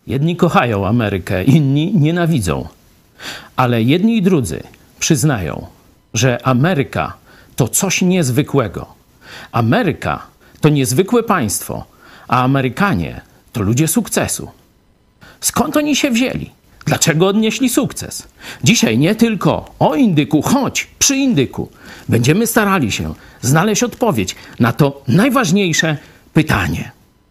Jedni kochają Amerykę, inni nienawidzą. Ale jedni i drudzy przyznają, że Ameryka to coś niezwykłego. Ameryka to niezwykłe państwo, a Amerykanie to ludzie sukcesu. Skąd oni się wzięli? Dlaczego odnieśli sukces? Dzisiaj nie tylko o indyku, choć przy indyku będziemy starali się znaleźć odpowiedź na to najważniejsze pytanie.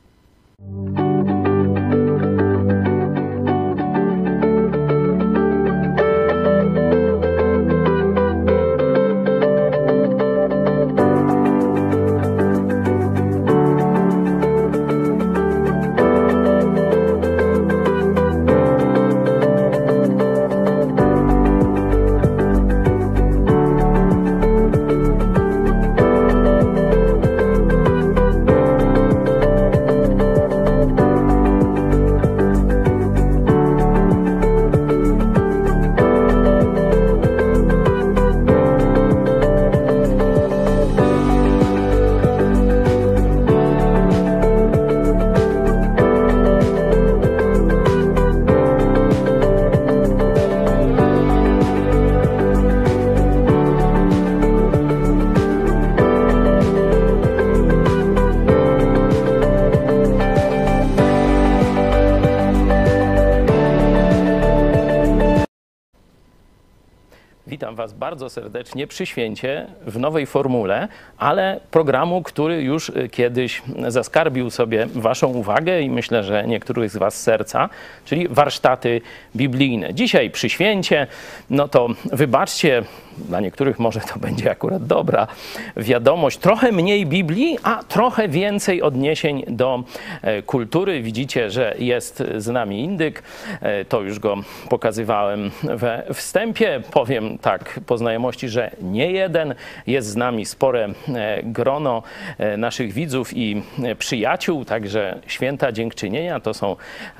Witam Was bardzo serdecznie przy święcie w nowej formule, ale programu, który już kiedyś zaskarbił sobie Waszą uwagę i myślę, że niektórych z Was serca, czyli warsztaty biblijne. Dzisiaj przy święcie, no to wybaczcie, dla niektórych może to będzie akurat dobra wiadomość, trochę mniej Biblii, a trochę więcej odniesień do kultury. Widzicie, że jest z nami indyk, to już go pokazywałem we wstępie. Powiem tak po znajomości, że nie jeden. Jest z nami spore grono naszych widzów i przyjaciół, także święta dziękczynienia to są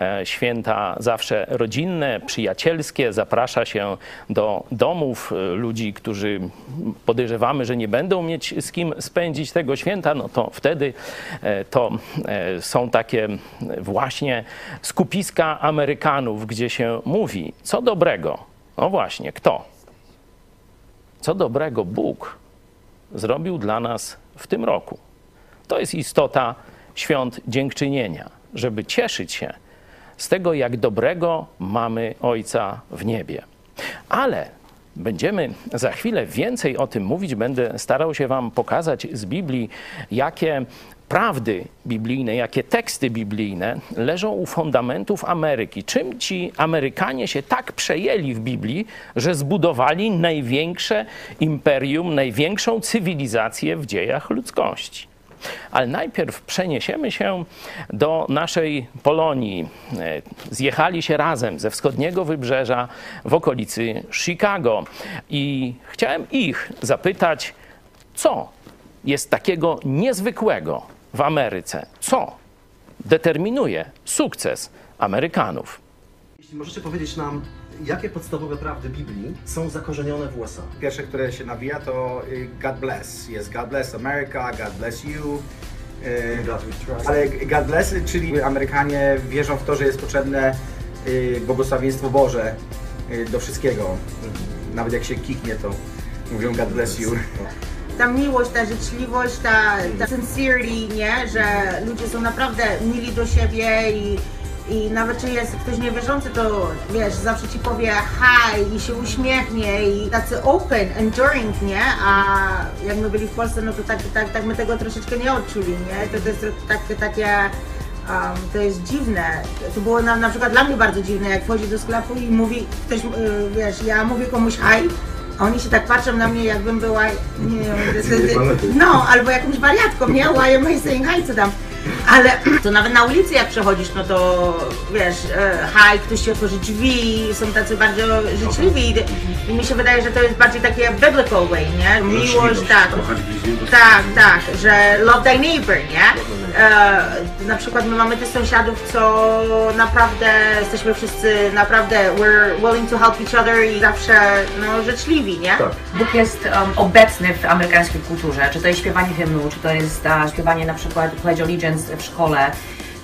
święta zawsze rodzinne, przyjacielskie. Zaprasza się do domów ludzi, którzy podejrzewamy, że nie będą mieć z kim spędzić tego święta, no to wtedy to są takie właśnie skupiska Amerykanów, gdzie się mówi, co dobrego, no właśnie, kto? Co dobrego Bóg zrobił dla nas w tym roku. To jest istota świąt dziękczynienia, żeby cieszyć się z tego, jak dobrego mamy Ojca w niebie. Ale będziemy za chwilę więcej o tym mówić. Będę starał się Wam pokazać z Biblii, jakie prawdy biblijne, jakie teksty biblijne leżą u fundamentów Ameryki. Czym ci Amerykanie się tak przejęli w Biblii, że zbudowali największe imperium, największą cywilizację w dziejach ludzkości. Ale najpierw przeniesiemy się do naszej Polonii. Zjechali się razem ze wschodniego wybrzeża w okolicy Chicago. I chciałem ich zapytać, co jest takiego niezwykłego w Ameryce? Co determinuje sukces Amerykanów? Jeśli możecie powiedzieć nam, jakie podstawowe prawdy Biblii są zakorzenione w USA? Pierwsze, które się nawija, to God bless. Jest God bless America, God bless you. Ale God bless, czyli Amerykanie wierzą w to, że jest potrzebne błogosławieństwo Boże do wszystkiego. Nawet jak się kiknie, to mówią God bless you. Ta miłość, ta życzliwość, ta sincerity, nie? Że ludzie są naprawdę mili do siebie i nawet czy jest ktoś niewierzący, to wiesz, zawsze ci powie hi i się uśmiechnie i tacy open, enduring, nie? A jak my byli w Polsce, no to tak my tego troszeczkę nie odczuli, nie? To jest takie to jest dziwne. To było na przykład dla mnie bardzo dziwne, jak wchodzi do sklepu i mówi ktoś, wiesz, ja mówię komuś hi, a oni się tak patrzą na mnie, jakbym była, nie wiem, no, albo jakąś wariatką, nie? Why am I saying hi, co tam? Ale to nawet na ulicy jak przechodzisz, no to wiesz, hi, ktoś ci otworzy drzwi, są tacy bardzo życzliwi i mi się wydaje, że to jest bardziej takie biblical way, nie? Miłość, tak, że love thy neighbor, nie? Na przykład my mamy tych sąsiadów, co naprawdę jesteśmy wszyscy naprawdę we're willing to help each other i zawsze no, życzliwi, nie? Tak. Bóg jest obecny w amerykańskiej kulturze, czy to jest śpiewanie hymnu, czy to jest śpiewanie na przykład Pledge Allegiance w szkole,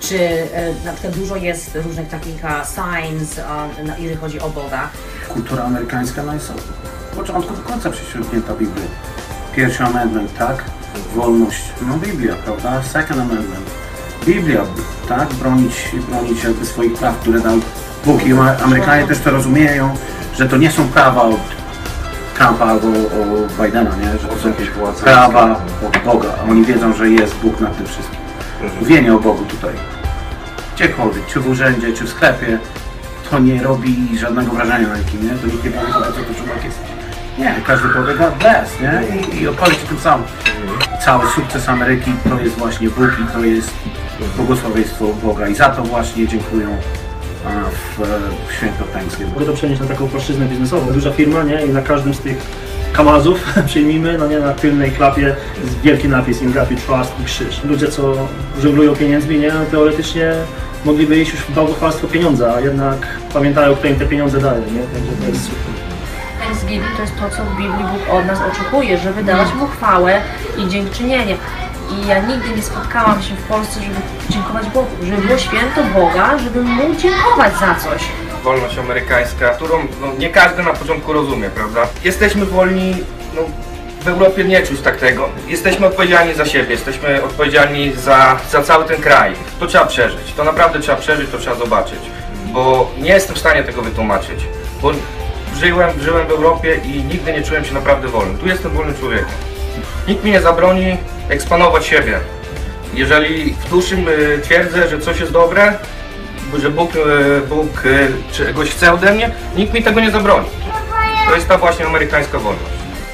czy na przykład dużo jest różnych takich signs, jeżeli chodzi o Boga. Kultura amerykańska no jest od początku do końca prześwietnięta Biblią. Pierwszy amendment, tak? Wolność, no Biblia, prawda? Second amendment. Biblia, tak? Bronić jakby swoich praw, które dał Bóg. I Amerykanie też to rozumieją, że to nie są prawa od Trumpa albo o Bidena, nie? Że to są jakieś prawa od Boga. Oni wiedzą, że jest Bóg nad tym wszystkim. Mówienie o Bogu tutaj, gdziekolwiek, czy w urzędzie, czy w sklepie, to nie robi żadnego wrażenia na nikim, nie? To nikt nie powie, co to człowiek jest. Nie, każdy powie God bless, nie? I opowie ci tym samym. Cały sukces Ameryki to jest właśnie Bóg i to jest błogosławieństwo Boga. I za to właśnie dziękują w święto Thanksgiving. Mogę to przenieść na taką płaszczyznę biznesową. Duża firma, nie? I na każdym z tych Kamazów przyjmijmy, no nie, na tylnej klapie jest wielki napis In God We Trust i krzyż. Ludzie, co żonglują pieniędzmi, nie? Teoretycznie mogliby iść już w bałwochwalstwo pieniądza, a jednak pamiętają, kto im te pieniądze daje, nie? Także to jest super. Thanksgiving to jest to, co w Biblii Bóg od nas oczekuje, żeby dawać Mu chwałę i dziękczynienie. I ja nigdy nie spotkałam się w Polsce, żeby dziękować Bogu, żeby było święto Boga, żeby Mu dziękować za coś. Wolność amerykańska, którą nie każdy na początku rozumie, prawda? Jesteśmy wolni, w Europie nie czuć tak tego. Jesteśmy odpowiedzialni za siebie, jesteśmy odpowiedzialni za cały ten kraj. To trzeba przeżyć, to naprawdę trzeba przeżyć, to trzeba zobaczyć. Bo nie jestem w stanie tego wytłumaczyć. Bo żyłem w Europie i nigdy nie czułem się naprawdę wolny. Tu jestem wolnym człowiekiem. Nikt mi nie zabroni eksponować siebie. Jeżeli w duszy twierdzę, że coś jest dobre, że Bóg czegoś chce ode mnie, nikt mi tego nie zabroni. To jest ta właśnie amerykańska wolność.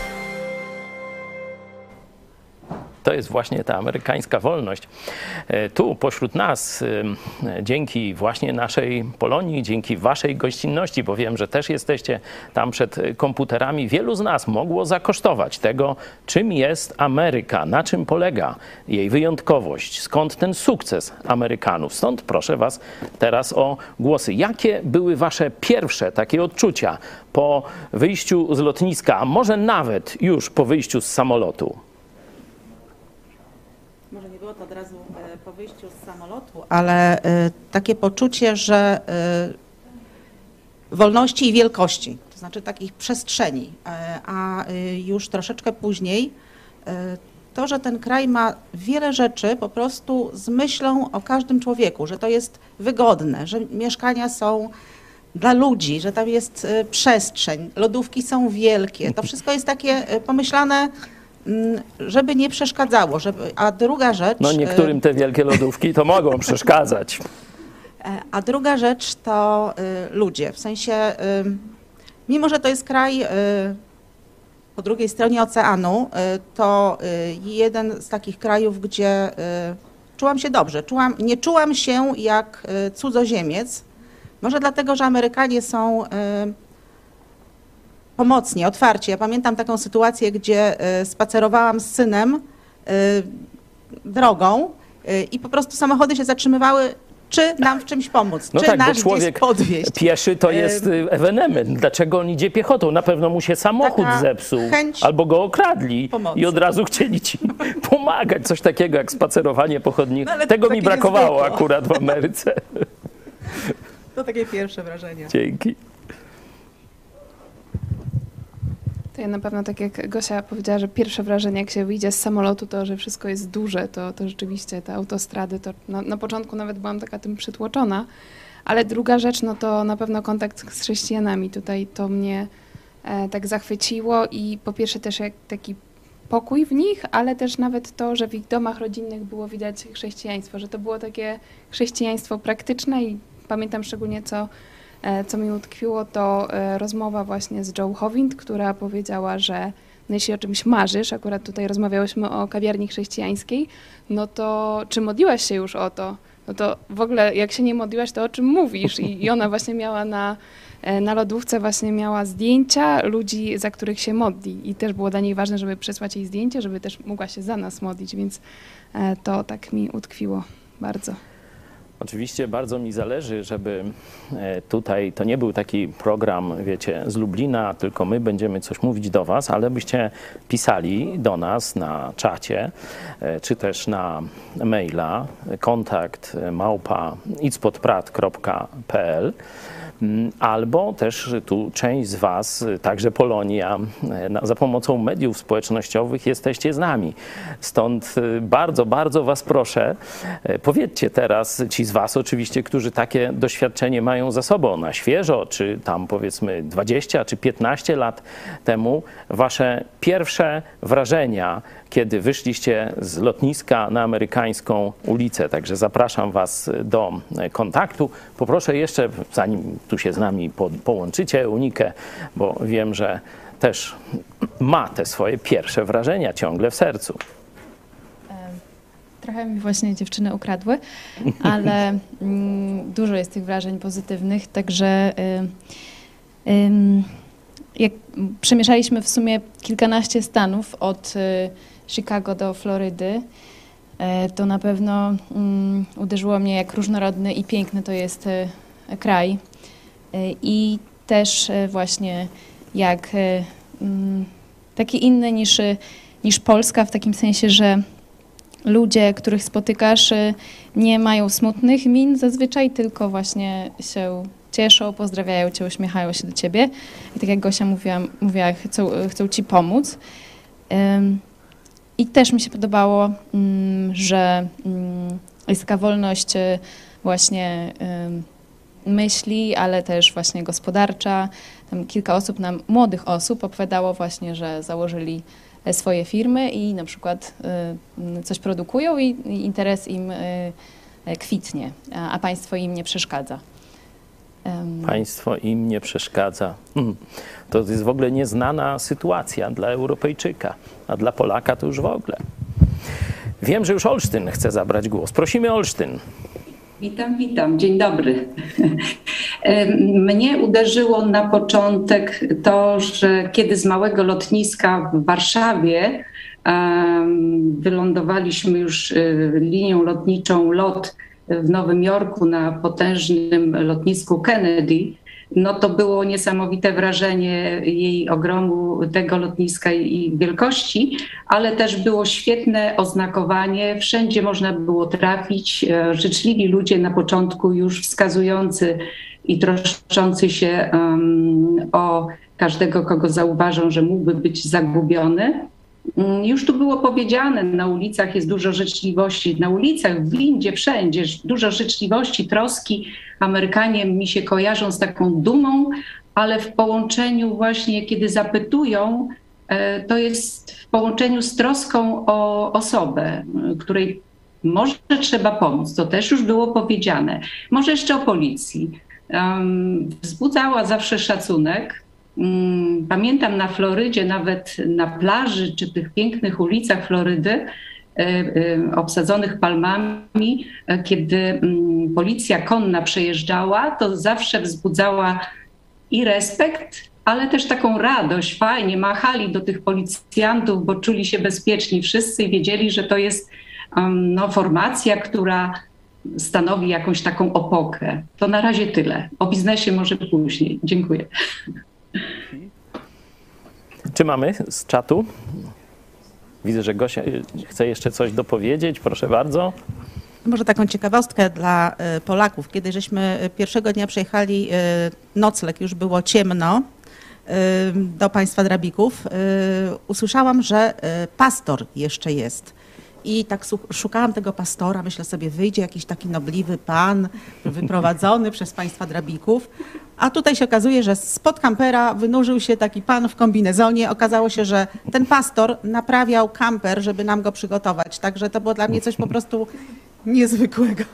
To jest właśnie ta amerykańska wolność. Tu pośród nas, dzięki właśnie naszej Polonii, dzięki waszej gościnności, bo wiem, że też jesteście tam przed komputerami, wielu z nas mogło zakosztować tego, czym jest Ameryka, na czym polega jej wyjątkowość, skąd ten sukces Amerykanów. Stąd proszę was teraz o głosy. Jakie były wasze pierwsze takie odczucia po wyjściu z lotniska, a może nawet już po wyjściu z samolotu? Może nie było to od razu po wyjściu z samolotu, ale takie poczucie, że wolności i wielkości, to znaczy takich przestrzeni, a już troszeczkę później to, że ten kraj ma wiele rzeczy po prostu z myślą o każdym człowieku, że to jest wygodne, że mieszkania są dla ludzi, że tam jest przestrzeń, lodówki są wielkie, to wszystko jest takie pomyślane, żeby nie przeszkadzało, a druga rzecz... No niektórym te wielkie lodówki to mogą przeszkadzać. A druga rzecz to ludzie, w sensie, mimo że to jest kraj po drugiej stronie oceanu, to jeden z takich krajów, gdzie czułam się dobrze, nie czułam się jak cudzoziemiec, może dlatego, że Amerykanie są pomocni, otwarci. Ja pamiętam taką sytuację, gdzie spacerowałam z synem drogą i po prostu samochody się zatrzymywały, czy nam w czymś pomóc, no czy tak, nas bo człowiek gdzieś podwieźć. Pieszy to jest ewenement. Dlaczego on idzie piechotą? Na pewno mu się samochód zepsuł albo go okradli pomocy. I od razu chcieli ci pomagać. Coś takiego jak spacerowanie po chodniku. No, tego mi brakowało akurat w Ameryce. To takie pierwsze wrażenie. Dzięki. To ja na pewno, tak jak Gosia powiedziała, że pierwsze wrażenie, jak się wyjdzie z samolotu, to, że wszystko jest duże, to rzeczywiście te autostrady, to na początku nawet byłam taka tym przytłoczona, ale druga rzecz, no to na pewno kontakt z chrześcijanami. Tutaj to mnie tak zachwyciło i po pierwsze też jak taki pokój w nich, ale też nawet to, że w ich domach rodzinnych było widać chrześcijaństwo, że to było takie chrześcijaństwo praktyczne i pamiętam szczególnie, co mi utkwiło, to rozmowa właśnie z Jo Howind, która powiedziała, że no jeśli o czymś marzysz, akurat tutaj rozmawiałyśmy o kawiarni chrześcijańskiej, no to czy modliłaś się już o to? No to w ogóle jak się nie modliłaś, to o czym mówisz? I ona właśnie miała na lodówce właśnie miała zdjęcia ludzi, za których się modli i też było dla niej ważne, żeby przesłać jej zdjęcie, żeby też mogła się za nas modlić, więc to tak mi utkwiło bardzo. Oczywiście bardzo mi zależy, żeby tutaj to nie był taki program, wiecie, z Lublina, tylko my będziemy coś mówić do was, ale byście pisali do nas na czacie, czy też na maila kontakt@itspodprat.pl. Albo też tu część z was, także Polonia, za pomocą mediów społecznościowych jesteście z nami. Stąd bardzo, bardzo was proszę, powiedzcie teraz ci z was oczywiście, którzy takie doświadczenie mają za sobą na świeżo, czy tam powiedzmy 20 czy 15 lat temu, wasze pierwsze wrażenia, kiedy wyszliście z lotniska na amerykańską ulicę. Także zapraszam was do kontaktu. Poproszę jeszcze, zanim tu się z nami połączycie, Eunikę, bo wiem, że też ma te swoje pierwsze wrażenia ciągle w sercu. Trochę mi właśnie dziewczyny ukradły, ale dużo jest tych wrażeń pozytywnych, także jak przemieszaliśmy w sumie kilkanaście stanów od Chicago do Florydy, to na pewno uderzyło mnie, jak różnorodny i piękny to jest kraj. I też właśnie jak taki inny niż Polska, w takim sensie, że ludzie, których spotykasz, nie mają smutnych min zazwyczaj, tylko właśnie się cieszą, pozdrawiają cię, uśmiechają się do ciebie. I tak jak Gosia mówiła, chcą ci pomóc. I też mi się podobało, że jest taka wolność właśnie myśli, ale też właśnie gospodarcza. Tam kilka osób, młodych osób opowiadało właśnie, że założyli swoje firmy i na przykład coś produkują i interes im kwitnie, a państwo im nie przeszkadza. Państwo im nie przeszkadza. To jest w ogóle nieznana sytuacja dla Europejczyka, a dla Polaka to już w ogóle. Wiem, że już Olsztyn chce zabrać głos. Prosimy Olsztyn. Witam, dzień dobry. Mnie uderzyło na początek to, że kiedy z małego lotniska w Warszawie wylądowaliśmy już linią lotniczą LOT w Nowym Jorku na potężnym lotnisku Kennedy, no to było niesamowite wrażenie jej ogromu tego lotniska i wielkości, ale też było świetne oznakowanie, wszędzie można było trafić, życzliwi ludzie na początku już wskazujący i troszczący się o każdego, kogo zauważą, że mógłby być zagubiony. Już tu było powiedziane, na ulicach jest dużo życzliwości, na ulicach, w windzie, wszędzie dużo życzliwości, troski. Amerykanie mi się kojarzą z taką dumą, ale w połączeniu właśnie, kiedy zapytują, to jest w połączeniu z troską o osobę, której może trzeba pomóc. To też już było powiedziane. Może jeszcze o policji. Wzbudzała zawsze szacunek. Pamiętam na Florydzie, nawet na plaży czy tych pięknych ulicach Florydy, obsadzonych palmami, kiedy policja konna przejeżdżała, to zawsze wzbudzała i respekt, ale też taką radość. Fajnie machali do tych policjantów, bo czuli się bezpieczni wszyscy i wiedzieli, że to jest formacja, która stanowi jakąś taką opokę. To na razie tyle. O biznesie może później. Dziękuję. Czy mamy z czatu? Widzę, że Gosia chce jeszcze coś dopowiedzieć. Proszę bardzo. Może taką ciekawostkę dla Polaków. Kiedy żeśmy pierwszego dnia przejechali nocleg, już było ciemno, do państwa Drabików, usłyszałam, że pastor jeszcze jest. I tak szukałam tego pastora, myślę sobie, wyjdzie jakiś taki nobliwy pan, wyprowadzony przez państwa Drabików. A tutaj się okazuje, że spod kampera wynurzył się taki pan w kombinezonie. Okazało się, że ten pastor naprawiał kamper, żeby nam go przygotować. Także to było dla mnie coś po prostu niezwykłego.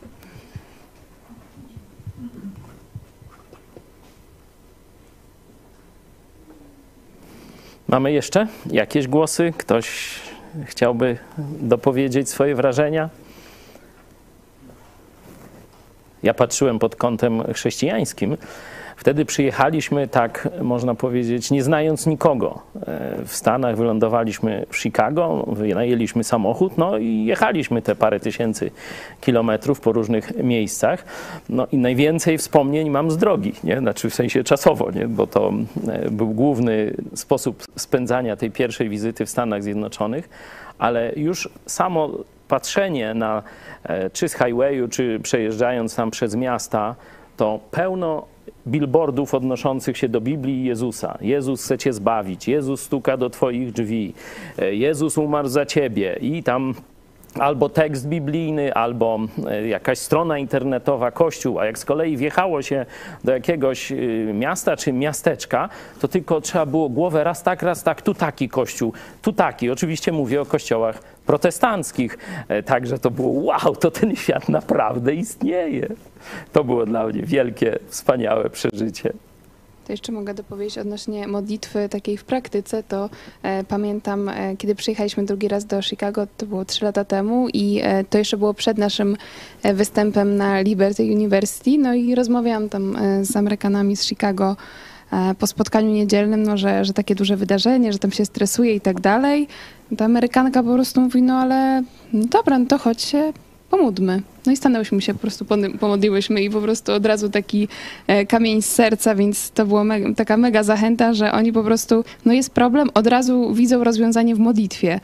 Mamy jeszcze jakieś głosy? Ktoś chciałby dopowiedzieć swoje wrażenia? Ja patrzyłem pod kątem chrześcijańskim, Wtedy przyjechaliśmy, tak można powiedzieć, nie znając nikogo. W Stanach wylądowaliśmy w Chicago, wynajęliśmy samochód, no i jechaliśmy te parę tysięcy kilometrów po różnych miejscach. No i najwięcej wspomnień mam z drogi, nie? Znaczy w sensie czasowo, nie? Bo to był główny sposób spędzania tej pierwszej wizyty w Stanach Zjednoczonych, ale już samo patrzenie na czy z highwayu, czy przejeżdżając tam przez miasta, to pełno billboardów odnoszących się do Biblii i Jezusa. Jezus chce cię zbawić, Jezus stuka do twoich drzwi, Jezus umarł za ciebie i tam albo tekst biblijny, albo jakaś strona internetowa, kościół, a jak z kolei wjechało się do jakiegoś miasta czy miasteczka, to tylko trzeba było głowę raz tak, tu taki kościół, tu taki. Oczywiście mówię o kościołach protestanckich, także to było wow, to ten świat naprawdę istnieje. To było dla mnie wielkie, wspaniałe przeżycie. To jeszcze mogę dopowiedzieć odnośnie modlitwy takiej w praktyce, to pamiętam, kiedy przyjechaliśmy drugi raz do Chicago, to było 3 lata temu i to jeszcze było przed naszym występem na Liberty University, no i rozmawiałam tam z Amerykanami z Chicago po spotkaniu niedzielnym, no, że takie duże wydarzenie, że tam się stresuje i tak dalej. Ta Amerykanka po prostu mówi, no ale no dobra, no to chodź się pomódlmy. No i stanęłyśmy się, po prostu pomodliłyśmy i po prostu od razu taki kamień z serca, więc to była taka mega zachęta, że oni po prostu, no jest problem, od razu widzą rozwiązanie w modlitwie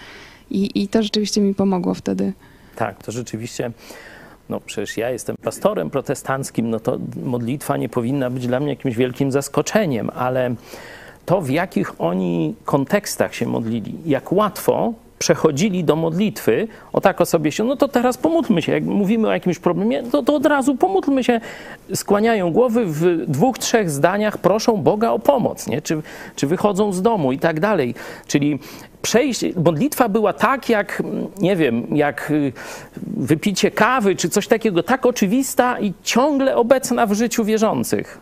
i to rzeczywiście mi pomogło wtedy. Tak, to rzeczywiście, no przecież ja jestem pastorem protestanckim, no to modlitwa nie powinna być dla mnie jakimś wielkim zaskoczeniem, ale to w jakich oni kontekstach się modlili, jak łatwo przechodzili do modlitwy, o tak o sobie się, no to teraz pomódlmy się. Jak mówimy o jakimś problemie, to od razu pomódlmy się. Skłaniają głowy w 2-3 zdaniach, proszą Boga o pomoc, nie? Czy wychodzą z domu i tak dalej. Czyli modlitwa była tak jak, nie wiem, jak wypicie kawy, czy coś takiego, tak oczywista i ciągle obecna w życiu wierzących.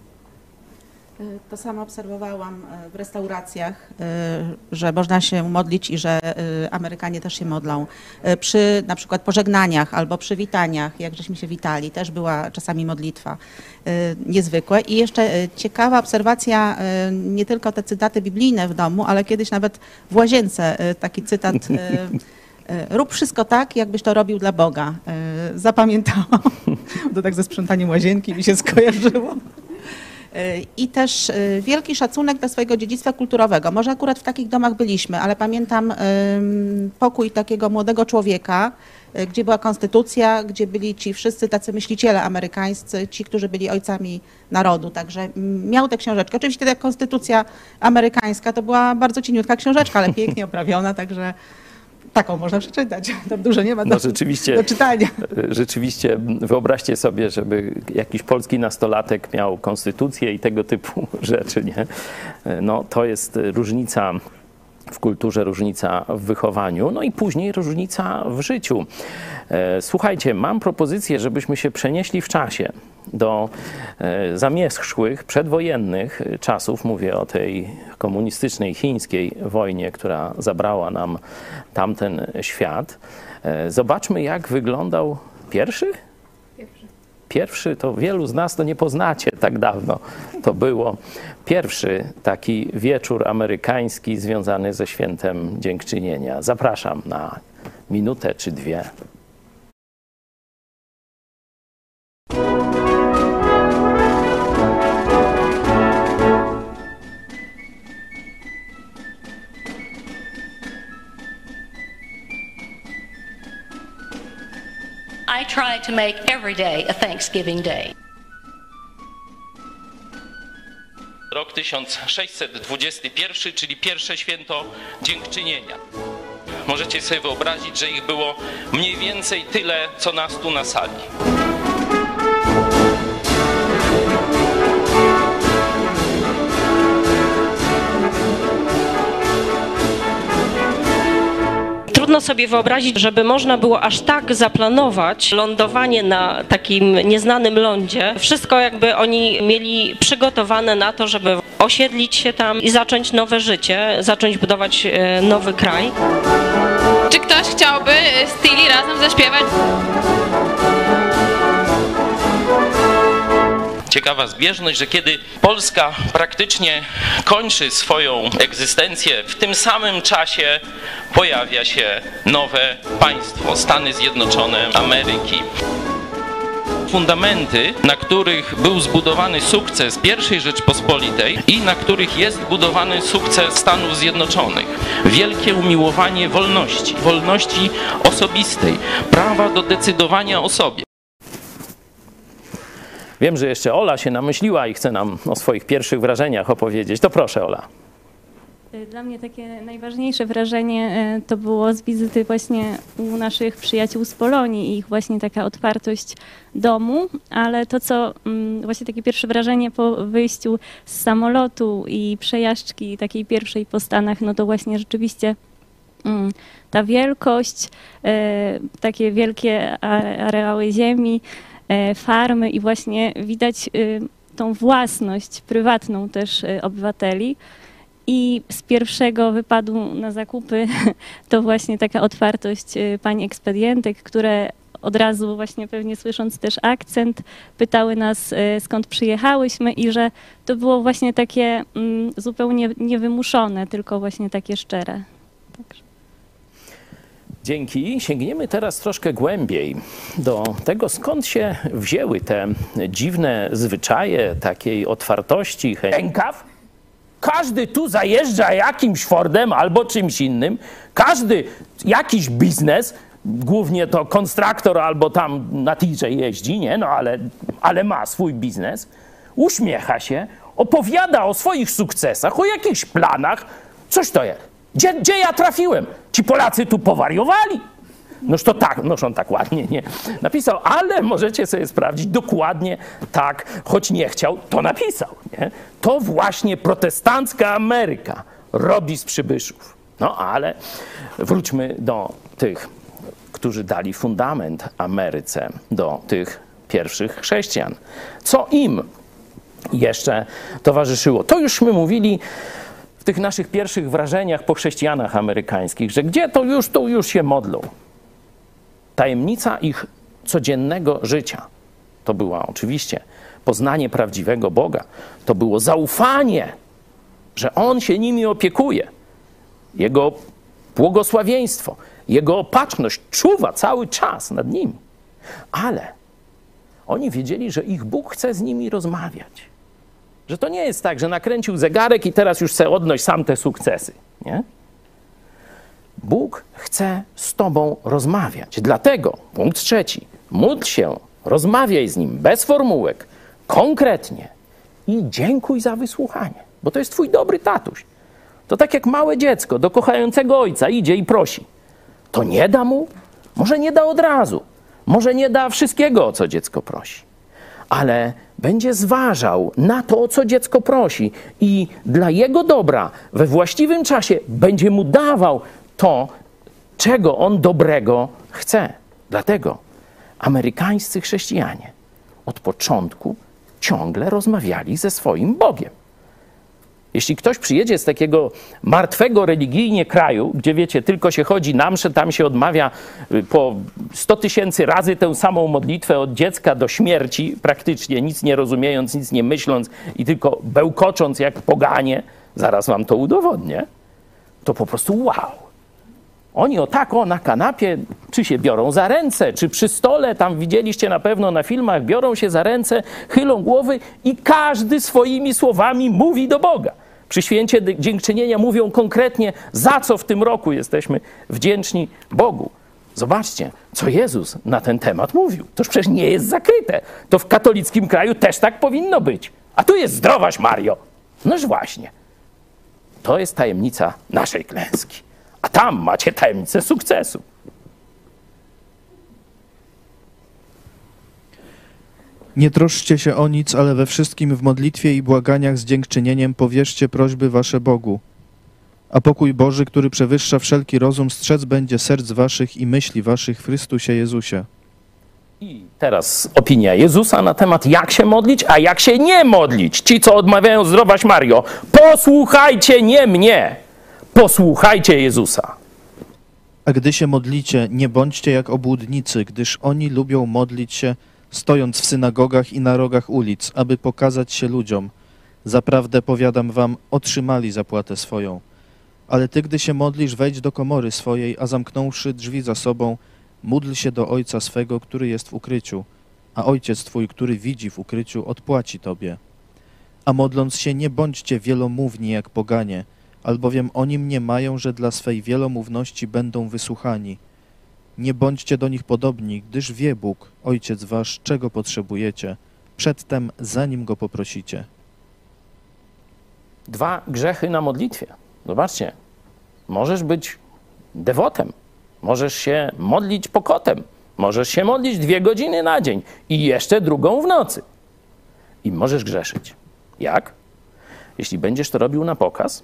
To samo obserwowałam w restauracjach, że można się modlić i że Amerykanie też się modlą. Przy na przykład pożegnaniach albo przywitaniach, jak żeśmy się witali, też była czasami modlitwa niezwykłe. I jeszcze ciekawa obserwacja, nie tylko te cytaty biblijne w domu, ale kiedyś nawet w łazience taki cytat: rób wszystko tak, jakbyś to robił dla Boga. Zapamiętałam. To tak ze sprzątaniem łazienki mi się skojarzyło. I też wielki szacunek dla swojego dziedzictwa kulturowego. Może akurat w takich domach byliśmy, ale pamiętam pokój takiego młodego człowieka, gdzie była konstytucja, gdzie byli ci wszyscy tacy myśliciele amerykańscy, ci, którzy byli ojcami narodu. Także miał tę książeczkę. Oczywiście ta konstytucja amerykańska to była bardzo cieniutka książeczka, ale pięknie oprawiona, także taką można przeczytać. Tam dużo nie ma do czytania. Rzeczywiście wyobraźcie sobie, żeby jakiś polski nastolatek miał konstytucję i tego typu rzeczy, nie? No to jest różnica w kulturze, różnica w wychowaniu, no i później różnica w życiu. Słuchajcie, mam propozycję, żebyśmy się przenieśli w czasie do zamierzchłych, przedwojennych czasów. Mówię o tej komunistycznej chińskiej wojnie, która zabrała nam tamten świat. Zobaczmy, jak wyglądał pierwszy? Pierwszy to wielu z nas to nie poznacie, tak dawno to było. Pierwszy taki wieczór amerykański związany ze świętem Dziękczynienia. Zapraszam na minutę czy dwie. I try to make every day a Thanksgiving Day. Rok 1621, czyli pierwsze święto Dziękczynienia. Możecie sobie wyobrazić, że ich było mniej więcej tyle, co nas tu na sali. Trudno sobie wyobrazić, żeby można było aż tak zaplanować lądowanie na takim nieznanym lądzie. Wszystko jakby oni mieli przygotowane na to, żeby osiedlić się tam i zacząć nowe życie, zacząć budować nowy kraj. Czy ktoś chciałby Steely razem zaśpiewać? ciekawa zbieżność, że kiedy Polska praktycznie kończy swoją egzystencję, w tym samym czasie pojawia się nowe państwo, Stany Zjednoczone Ameryki. Fundamenty, na których był zbudowany sukces I Rzeczpospolitej i na których jest budowany sukces Stanów Zjednoczonych. Wielkie umiłowanie wolności, wolności osobistej, prawa do decydowania o sobie. Wiem, że jeszcze Ola się namyśliła i chce nam o swoich pierwszych wrażeniach opowiedzieć. To proszę, Ola. Dla mnie takie najważniejsze wrażenie to było z wizyty właśnie u naszych przyjaciół z Polonii i ich właśnie taka otwartość domu, ale to co właśnie takie pierwsze wrażenie po wyjściu z samolotu i przejażdżki takiej pierwszej po Stanach, no to właśnie rzeczywiście ta wielkość, takie wielkie areały ziemi, farmy i właśnie widać tą własność prywatną też obywateli. I z pierwszego wypadu na zakupy to właśnie taka otwartość pań ekspedientek, które od razu właśnie pewnie słysząc też akcent pytały nas skąd przyjechałyśmy i że to było właśnie takie zupełnie niewymuszone, tylko właśnie takie szczere. Także. Dzięki. Sięgniemy teraz troszkę głębiej do tego, skąd się wzięły te dziwne zwyczaje takiej otwartości. Rękaw? Każdy tu zajeżdża jakimś Fordem albo czymś innym. Każdy jakiś biznes, głównie to konstruktor albo tam na tirze jeździ, nie? No ale ma swój biznes. Uśmiecha się, opowiada o swoich sukcesach, o jakichś planach. Coś to jest. Gdzie ja trafiłem? Ci Polacy tu powariowali. Noż to tak, noż on tak ładnie nie napisał, ale możecie sobie sprawdzić dokładnie tak, choć nie chciał, to napisał. Nie? To właśnie protestancka Ameryka robi z przybyszów. No ale wróćmy do tych, którzy dali fundament Ameryce, do tych pierwszych chrześcijan. Co im jeszcze towarzyszyło? To jużśmy mówili w tych naszych pierwszych wrażeniach po chrześcijanach amerykańskich, że gdzie to już się modlą. Tajemnica ich codziennego życia to była oczywiście poznanie prawdziwego Boga. To było zaufanie, że On się nimi opiekuje. Jego błogosławieństwo, Jego opatrzność czuwa cały czas nad nimi. Ale oni wiedzieli, że ich Bóg chce z nimi rozmawiać. Że to nie jest tak, że nakręcił zegarek i teraz już chce odność sam te sukcesy. Nie? Bóg chce z tobą rozmawiać. Dlatego, punkt 3, módl się, rozmawiaj z Nim bez formułek, konkretnie i dziękuj za wysłuchanie, bo to jest twój dobry tatuś. To tak jak małe dziecko do kochającego ojca idzie i prosi. To nie da mu? Może nie da od razu. Może nie da wszystkiego, o co dziecko prosi. Ale będzie zważał na to, o co dziecko prosi i dla jego dobra we właściwym czasie będzie mu dawał to, czego on dobrego chce. Dlatego amerykańscy chrześcijanie od początku ciągle rozmawiali ze swoim Bogiem. Jeśli ktoś przyjedzie z takiego martwego religijnie kraju, gdzie wiecie, tylko się chodzi na mszę, tam się odmawia po 100 000 razy tę samą modlitwę od dziecka do śmierci, praktycznie nic nie rozumiejąc, nic nie myśląc i tylko bełkocząc jak poganie, zaraz wam to udowodnię, to po prostu wow. Oni na kanapie, czy się biorą za ręce, czy przy stole, tam widzieliście na pewno na filmach, biorą się za ręce, chylą głowy i każdy swoimi słowami mówi do Boga. Przy święcie dziękczynienia mówią konkretnie, za co w tym roku jesteśmy wdzięczni Bogu. Zobaczcie, co Jezus na ten temat mówił. Toż przecież nie jest zakryte. To w katolickim kraju też tak powinno być. A tu jest zdrowaś Mario. Noż właśnie. To jest tajemnica naszej klęski. A tam macie tajemnicę sukcesu. Nie troszczcie się o nic, ale we wszystkim w modlitwie i błaganiach z dziękczynieniem powierzcie prośby wasze Bogu. A pokój Boży, który przewyższa wszelki rozum, strzec będzie serc waszych i myśli waszych w Chrystusie Jezusie. I teraz opinia Jezusa na temat, jak się modlić, a jak się nie modlić. Ci, co odmawiają zdrowaś Mario, posłuchajcie nie mnie, posłuchajcie Jezusa. A gdy się modlicie, nie bądźcie jak obłudnicy, gdyż oni lubią modlić się, stojąc w synagogach i na rogach ulic, aby pokazać się ludziom. Zaprawdę powiadam wam, otrzymali zapłatę swoją. Ale ty, gdy się modlisz, wejdź do komory swojej, a zamknąwszy drzwi za sobą, módl się do Ojca swego, który jest w ukryciu, a Ojciec twój, który widzi w ukryciu, odpłaci tobie. A modląc się, nie bądźcie wielomówni jak poganie, albowiem oni mniemają, że dla swej wielomówności będą wysłuchani. Nie bądźcie do nich podobni, gdyż wie Bóg, Ojciec wasz, czego potrzebujecie, przedtem zanim Go poprosicie. 2 grzechy na modlitwie. Zobaczcie, możesz być dewotem, możesz się modlić pokotem, możesz się modlić 2 godziny na dzień i jeszcze 2 w nocy. I możesz grzeszyć. Jak? Jeśli będziesz to robił na pokaz,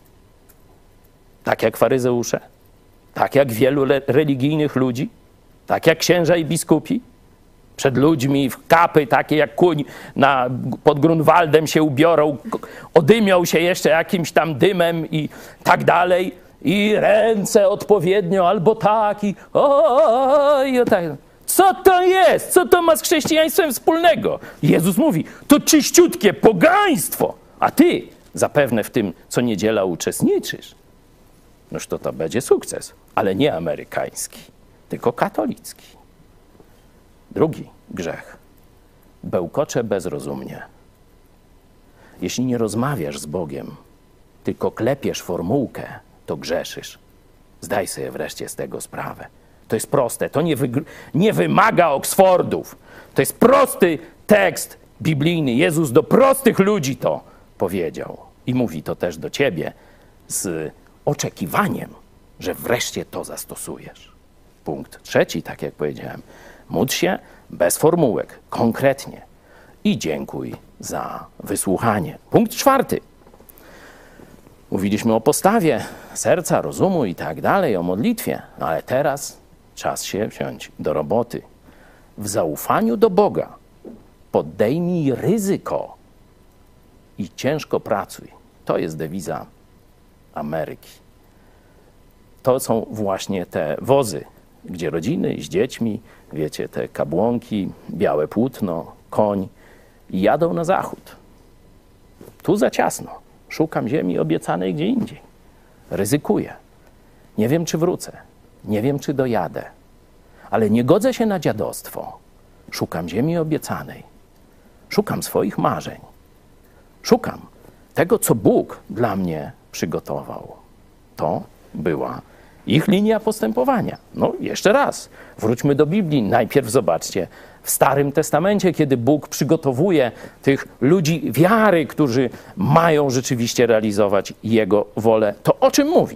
tak jak faryzeusze, tak jak wielu religijnych ludzi, tak jak księża i biskupi, przed ludźmi w kapy takie jak kuń pod Grunwaldem się ubiorą, odymią się jeszcze jakimś tam dymem i tak dalej, i ręce odpowiednio albo tak i tak. Co to jest? Co to ma z chrześcijaństwem wspólnego? Jezus mówi, to czyściutkie pogaństwo, a ty zapewne w tym co niedziela uczestniczysz. Noż to będzie sukces, ale nie amerykański, tylko katolicki. 2 grzech. Bełkocze bezrozumnie. Jeśli nie rozmawiasz z Bogiem, tylko klepiesz formułkę, to grzeszysz. Zdaj sobie wreszcie z tego sprawę. To jest proste, to nie wymaga Oksfordów. To jest prosty tekst biblijny. Jezus do prostych ludzi to powiedział. I mówi to też do ciebie z oczekiwaniem, że wreszcie to zastosujesz. Punkt 3, tak jak powiedziałem. Módl się bez formułek, konkretnie i dziękuj za wysłuchanie. Punkt 4. Mówiliśmy o postawie serca, rozumu i tak dalej, o modlitwie, ale teraz czas się wziąć do roboty. W zaufaniu do Boga podejmij ryzyko i ciężko pracuj. To jest dewiza Ameryki. To są właśnie te wozy, gdzie rodziny z dziećmi, wiecie, te kabłonki, białe płótno, koń, jadą na zachód. Tu za ciasno. Szukam ziemi obiecanej gdzie indziej. Ryzykuję. Nie wiem, czy wrócę. Nie wiem, czy dojadę. Ale nie godzę się na dziadostwo. Szukam ziemi obiecanej. Szukam swoich marzeń. Szukam tego, co Bóg dla mnie przygotował. To była ich linia postępowania. No, jeszcze raz, wróćmy do Biblii. Najpierw zobaczcie, w Starym Testamencie, kiedy Bóg przygotowuje tych ludzi wiary, którzy mają rzeczywiście realizować Jego wolę, to o czym mówi?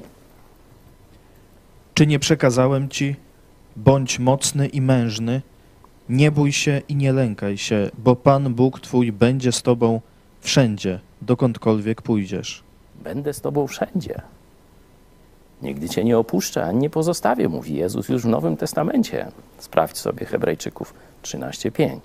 Czy nie przekazałem ci, bądź mocny i mężny, nie bój się i nie lękaj się, bo Pan Bóg twój będzie z tobą wszędzie, dokądkolwiek pójdziesz. Będę z tobą wszędzie. Nigdy cię nie opuszczę, ani nie pozostawię, mówi Jezus już w Nowym Testamencie. Sprawdź sobie Hebrajczyków 13:5.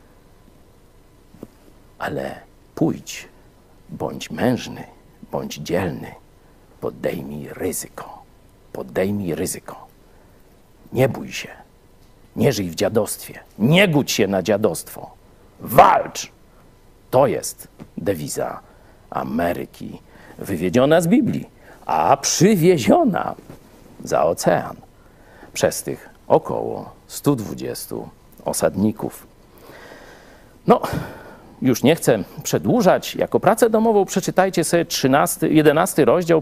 Ale pójdź, bądź mężny, bądź dzielny, podejmij ryzyko. Podejmij ryzyko. Nie bój się. Nie żyj w dziadostwie. Nie gódź się na dziadostwo. Walcz! To jest dewiza Ameryki, wywiedziona z Biblii, a przywieziona za ocean przez tych około 120 osadników. No, już nie chcę przedłużać. Jako pracę domową przeczytajcie sobie 11 rozdział,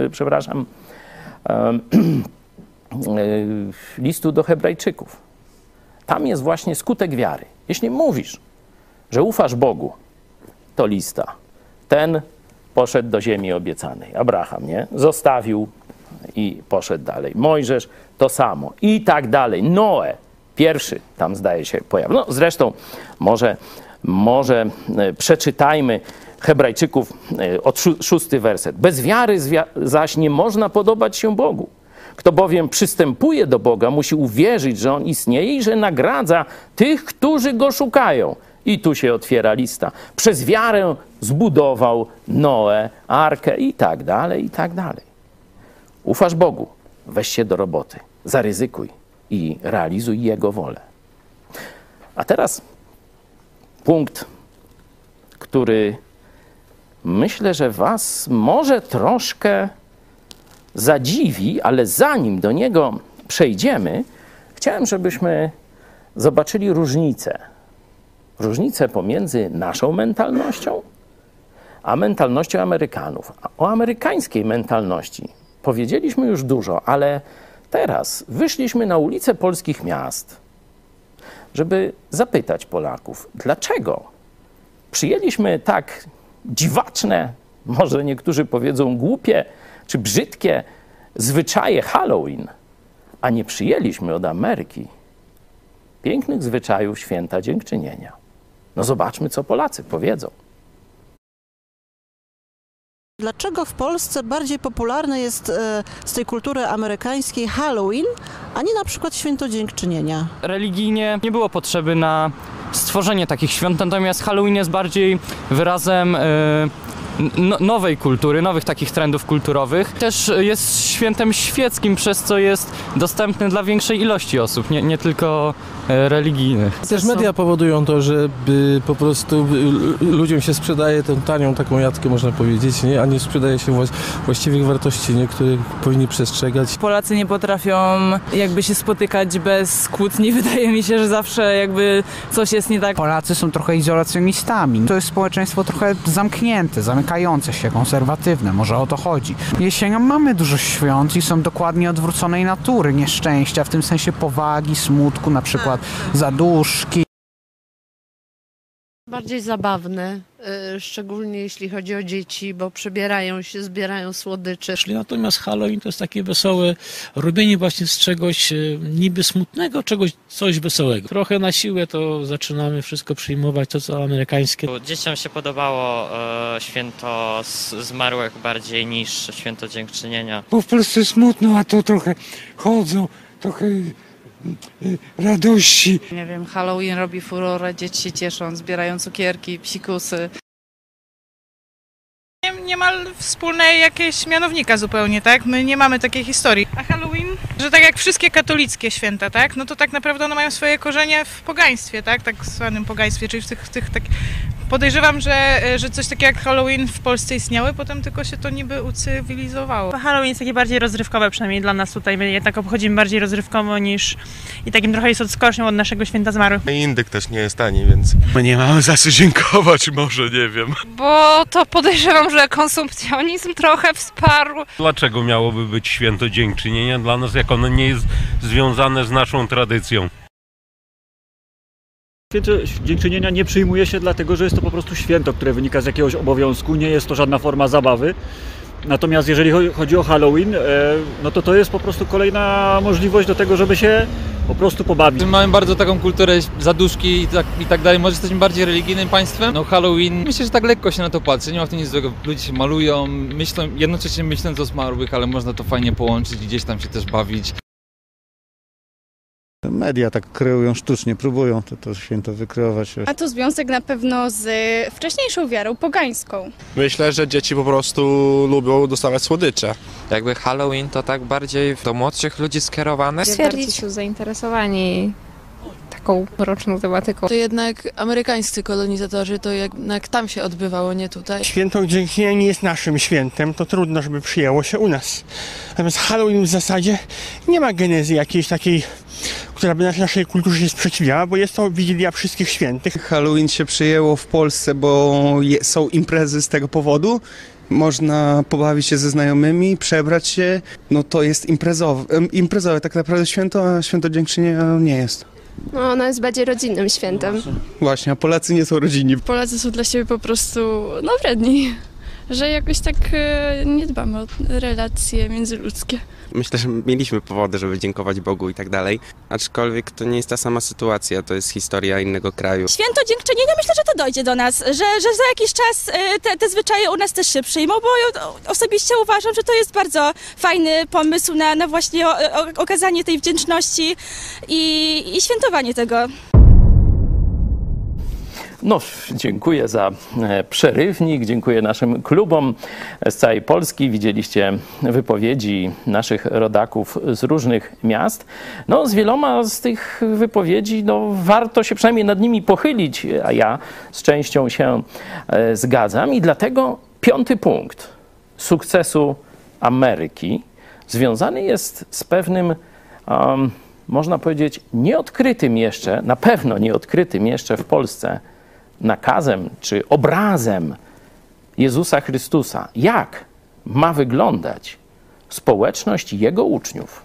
listu do Hebrajczyków. Tam jest właśnie skutek wiary. Jeśli mówisz, że ufasz Bogu, to lista. Ten poszedł do ziemi obiecanej. Abraham, nie? Zostawił i poszedł dalej. Mojżesz to samo. I tak dalej. Noe, pierwszy tam zdaje się pojawił. No zresztą może przeczytajmy Hebrajczyków od 6 werset. Bez wiary zaś nie można podobać się Bogu. Kto bowiem przystępuje do Boga, musi uwierzyć, że On istnieje i że nagradza tych, którzy Go szukają. I tu się otwiera lista. Przez wiarę zbudował Noe arkę i tak dalej, i tak dalej. Ufasz Bogu, weź się do roboty, zaryzykuj i realizuj Jego wolę. A teraz punkt, który myślę, że was może troszkę zadziwi, ale zanim do niego przejdziemy, chciałem, żebyśmy zobaczyli różnicę. Różnicę pomiędzy naszą mentalnością a mentalnością Amerykanów. O amerykańskiej mentalności powiedzieliśmy już dużo, ale teraz wyszliśmy na ulice polskich miast, żeby zapytać Polaków, dlaczego przyjęliśmy tak dziwaczne, może niektórzy powiedzą głupie czy brzydkie zwyczaje Halloween, a nie przyjęliśmy od Ameryki pięknych zwyczajów Święta Dziękczynienia. No zobaczmy, co Polacy powiedzą. Dlaczego w Polsce bardziej popularne jest z tej kultury amerykańskiej Halloween, a nie na przykład Święto Dziękczynienia? Religijnie nie było potrzeby na stworzenie takich świąt, natomiast Halloween jest bardziej wyrazem nowej kultury, nowych takich trendów kulturowych. Też jest świętem świeckim, przez co jest dostępny dla większej ilości osób, nie tylko religijnych. Też media powodują to, że po prostu ludziom się sprzedaje tę tanią taką jatkę, można powiedzieć, nie? A nie sprzedaje się właściwych wartości, nie? Których powinni przestrzegać. Polacy nie potrafią jakby się spotykać bez kłótni. Wydaje mi się, że zawsze jakby coś jest nie tak. Polacy są trochę izolacjonistami. To jest społeczeństwo trochę zamknięte, zamykające się, konserwatywne. Może o to chodzi. Jesienią mamy dużo świąt i są dokładnie odwróconej natury. Nieszczęścia, w tym sensie powagi, smutku, na przykład zaduszki. Bardziej zabawne, szczególnie jeśli chodzi o dzieci, bo przebierają się, zbierają słodycze. Natomiast Halloween to jest takie wesołe robienie właśnie z czegoś niby smutnego, coś wesołego. Trochę na siłę to zaczynamy wszystko przyjmować, to co amerykańskie. Dzieciom się podobało święto zmarłych bardziej niż święto dziękczynienia. Bo w Polsce smutno, a to trochę chodzą, trochę radości. Nie wiem, Halloween robi furorę, dzieci się cieszą, zbierają cukierki, psikusy. Nie ma wspólnej jakiegoś mianownika zupełnie, tak? My nie mamy takiej historii. A Halloween, że tak jak wszystkie katolickie święta, tak? No to tak naprawdę one mają swoje korzenie w pogaństwie, tak? Tak zwanym pogaństwie, czyli w tych tak... Podejrzewam, że coś takiego jak Halloween w Polsce istniały, potem tylko się to niby ucywilizowało. Halloween jest takie bardziej rozrywkowe, przynajmniej dla nas tutaj. My jednak obchodzimy bardziej rozrywkowo niż i takim trochę jest odskocznią od naszego święta zmarłych. Indyk też nie jest tani, więc my nie mamy za co dziękować, może, nie wiem. Bo to podejrzewam, że konsumpcjonizm trochę wsparł. Dlaczego miałoby być święto dziękczynienia dla nas, jak ono nie jest związane z naszą tradycją? Święto Dziękczynienia nie przyjmuje się dlatego, że jest to po prostu święto, które wynika z jakiegoś obowiązku, nie jest to żadna forma zabawy. Natomiast jeżeli chodzi o Halloween, no to jest po prostu kolejna możliwość do tego, żeby się po prostu pobawić. Mamy bardzo taką kulturę zaduszki i tak dalej, może jesteśmy bardziej religijnym państwem. No Halloween, myślę, że tak lekko się na to patrzy, nie ma w tym nic złego. Ludzie się malują, myślą, jednocześnie myśląc o zmarłych, ale można to fajnie połączyć, gdzieś tam się też bawić. Media tak kreują sztucznie, próbują to święto wykreować. A to związek na pewno z wcześniejszą wiarą pogańską. Myślę, że dzieci po prostu lubią dostawać słodycze. Jakby Halloween to tak bardziej do młodszych ludzi skierowane. Bardziej są zainteresowani taką mroczną tematyką. To jednak amerykańscy kolonizatorzy, to jednak tam się odbywało, nie tutaj. Święto Dziękczynienia nie jest naszym świętem, to trudno, żeby przyjęło się u nas. Natomiast Halloween w zasadzie nie ma genezy jakiejś takiej, która by naszej kulturze się sprzeciwiała, bo jest to Wigilia Wszystkich Świętych. Halloween się przyjęło w Polsce, bo są imprezy z tego powodu. Można pobawić się ze znajomymi, przebrać się. No to jest imprezowe tak naprawdę święto, a Święto Dziękczynienia nie jest. No, ono jest bardziej rodzinnym świętem. Właśnie, a Polacy nie są rodzinni. Polacy są dla siebie po prostu wredni, że jakoś tak nie dbamy o relacje międzyludzkie. Myślę, że mieliśmy powody, żeby dziękować Bogu i tak dalej, aczkolwiek to nie jest ta sama sytuacja, to jest historia innego kraju. Święto Dziękczynienia, myślę, że to dojdzie do nas, że za jakiś czas te zwyczaje u nas też się przyjmą, bo osobiście uważam, że to jest bardzo fajny pomysł na właśnie okazanie tej wdzięczności i świętowanie tego. No, dziękuję za przerywnik, dziękuję naszym klubom z całej Polski. Widzieliście wypowiedzi naszych rodaków z różnych miast. No, z wieloma z tych wypowiedzi warto się przynajmniej nad nimi pochylić, a ja z częścią się zgadzam. I dlatego 5. punkt sukcesu Ameryki związany jest z pewnym, można powiedzieć, nieodkrytym jeszcze, na pewno nieodkrytym jeszcze w Polsce nakazem czy obrazem Jezusa Chrystusa. Jak ma wyglądać społeczność Jego uczniów?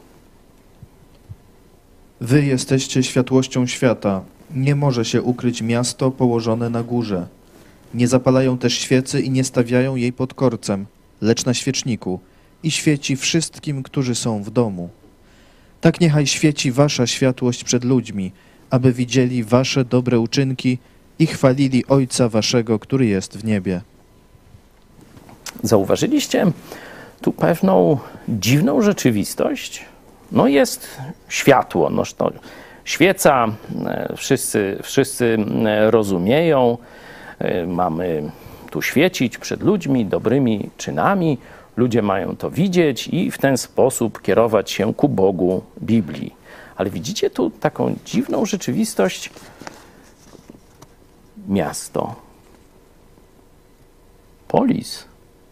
Wy jesteście światłością świata. Nie może się ukryć miasto położone na górze. Nie zapalają też świecy i nie stawiają jej pod korcem, lecz na świeczniku i świeci wszystkim, którzy są w domu. Tak niechaj świeci wasza światłość przed ludźmi, aby widzieli wasze dobre uczynki i chwalili Ojca waszego, który jest w niebie. Zauważyliście tu pewną dziwną rzeczywistość? No jest światło, to świeca, wszyscy rozumieją, mamy tu świecić przed ludźmi dobrymi czynami, ludzie mają to widzieć i w ten sposób kierować się ku Bogu Biblii. Ale widzicie tu taką dziwną rzeczywistość? Miasto. Polis.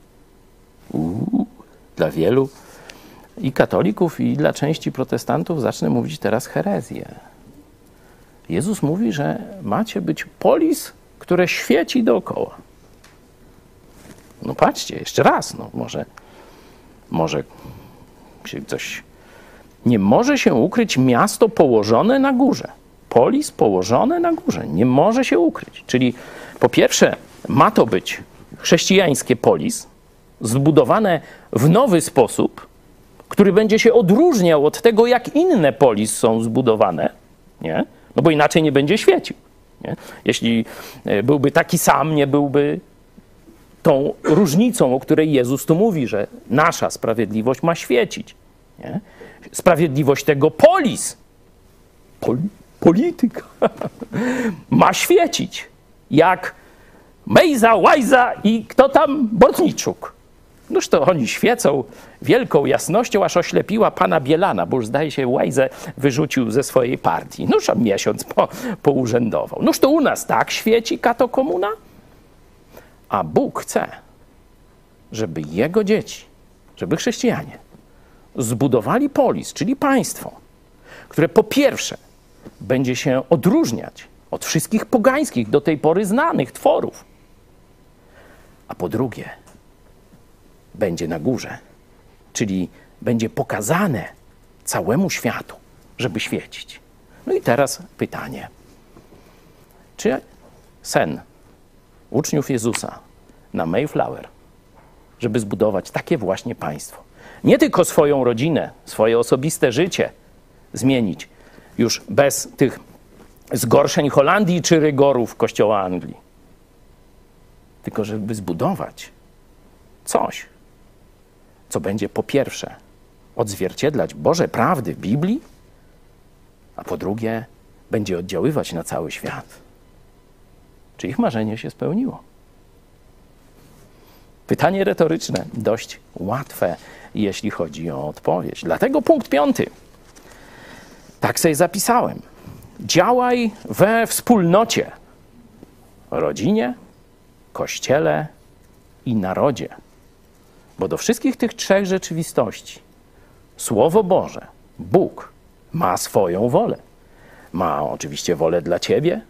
Dla wielu i katolików, i dla części protestantów zacznę mówić teraz herezję. Jezus mówi, że macie być polis, które świeci dookoła. No patrzcie, jeszcze raz, może się coś... Nie może się ukryć miasto położone na górze. Polis położone na górze. Nie może się ukryć. Czyli po pierwsze ma to być chrześcijańskie polis, zbudowane w nowy sposób, który będzie się odróżniał od tego, jak inne polis są zbudowane, nie? No bo inaczej nie będzie świecił. Nie? Jeśli byłby taki sam, nie byłby tą różnicą, o której Jezus tu mówi, że nasza sprawiedliwość ma świecić. Nie? Sprawiedliwość tego polis, polityka, ma świecić. Jak Mejza, Łajza i kto tam? Bortniczuk. Noż to oni świecą wielką jasnością, aż oślepiła pana Bielana, bo już zdaje się Łajzę wyrzucił ze swojej partii. Noż on miesiąc pourzędował. Noż to u nas tak świeci katokomuna? A Bóg chce, żeby Jego dzieci, żeby chrześcijanie zbudowali polis, czyli państwo, które po pierwsze będzie się odróżniać od wszystkich pogańskich do tej pory znanych tworów, a po drugie będzie na górze, czyli będzie pokazane całemu światu, żeby świecić. No i teraz pytanie, czy sen uczniów Jezusa na Mayflower, żeby zbudować takie właśnie państwo, nie tylko swoją rodzinę, swoje osobiste życie zmienić, już bez tych zgorszeń Holandii czy rygorów Kościoła Anglii, tylko żeby zbudować coś, co będzie po pierwsze odzwierciedlać Boże prawdy w Biblii, a po drugie będzie oddziaływać na cały świat. Czy ich marzenie się spełniło? Pytanie retoryczne, dość łatwe, jeśli chodzi o odpowiedź. Dlatego punkt 5. Tak sobie zapisałem. Działaj we wspólnocie, rodzinie, kościele i narodzie. Bo do wszystkich tych trzech rzeczywistości Słowo Boże, Bóg ma swoją wolę. Ma oczywiście wolę dla ciebie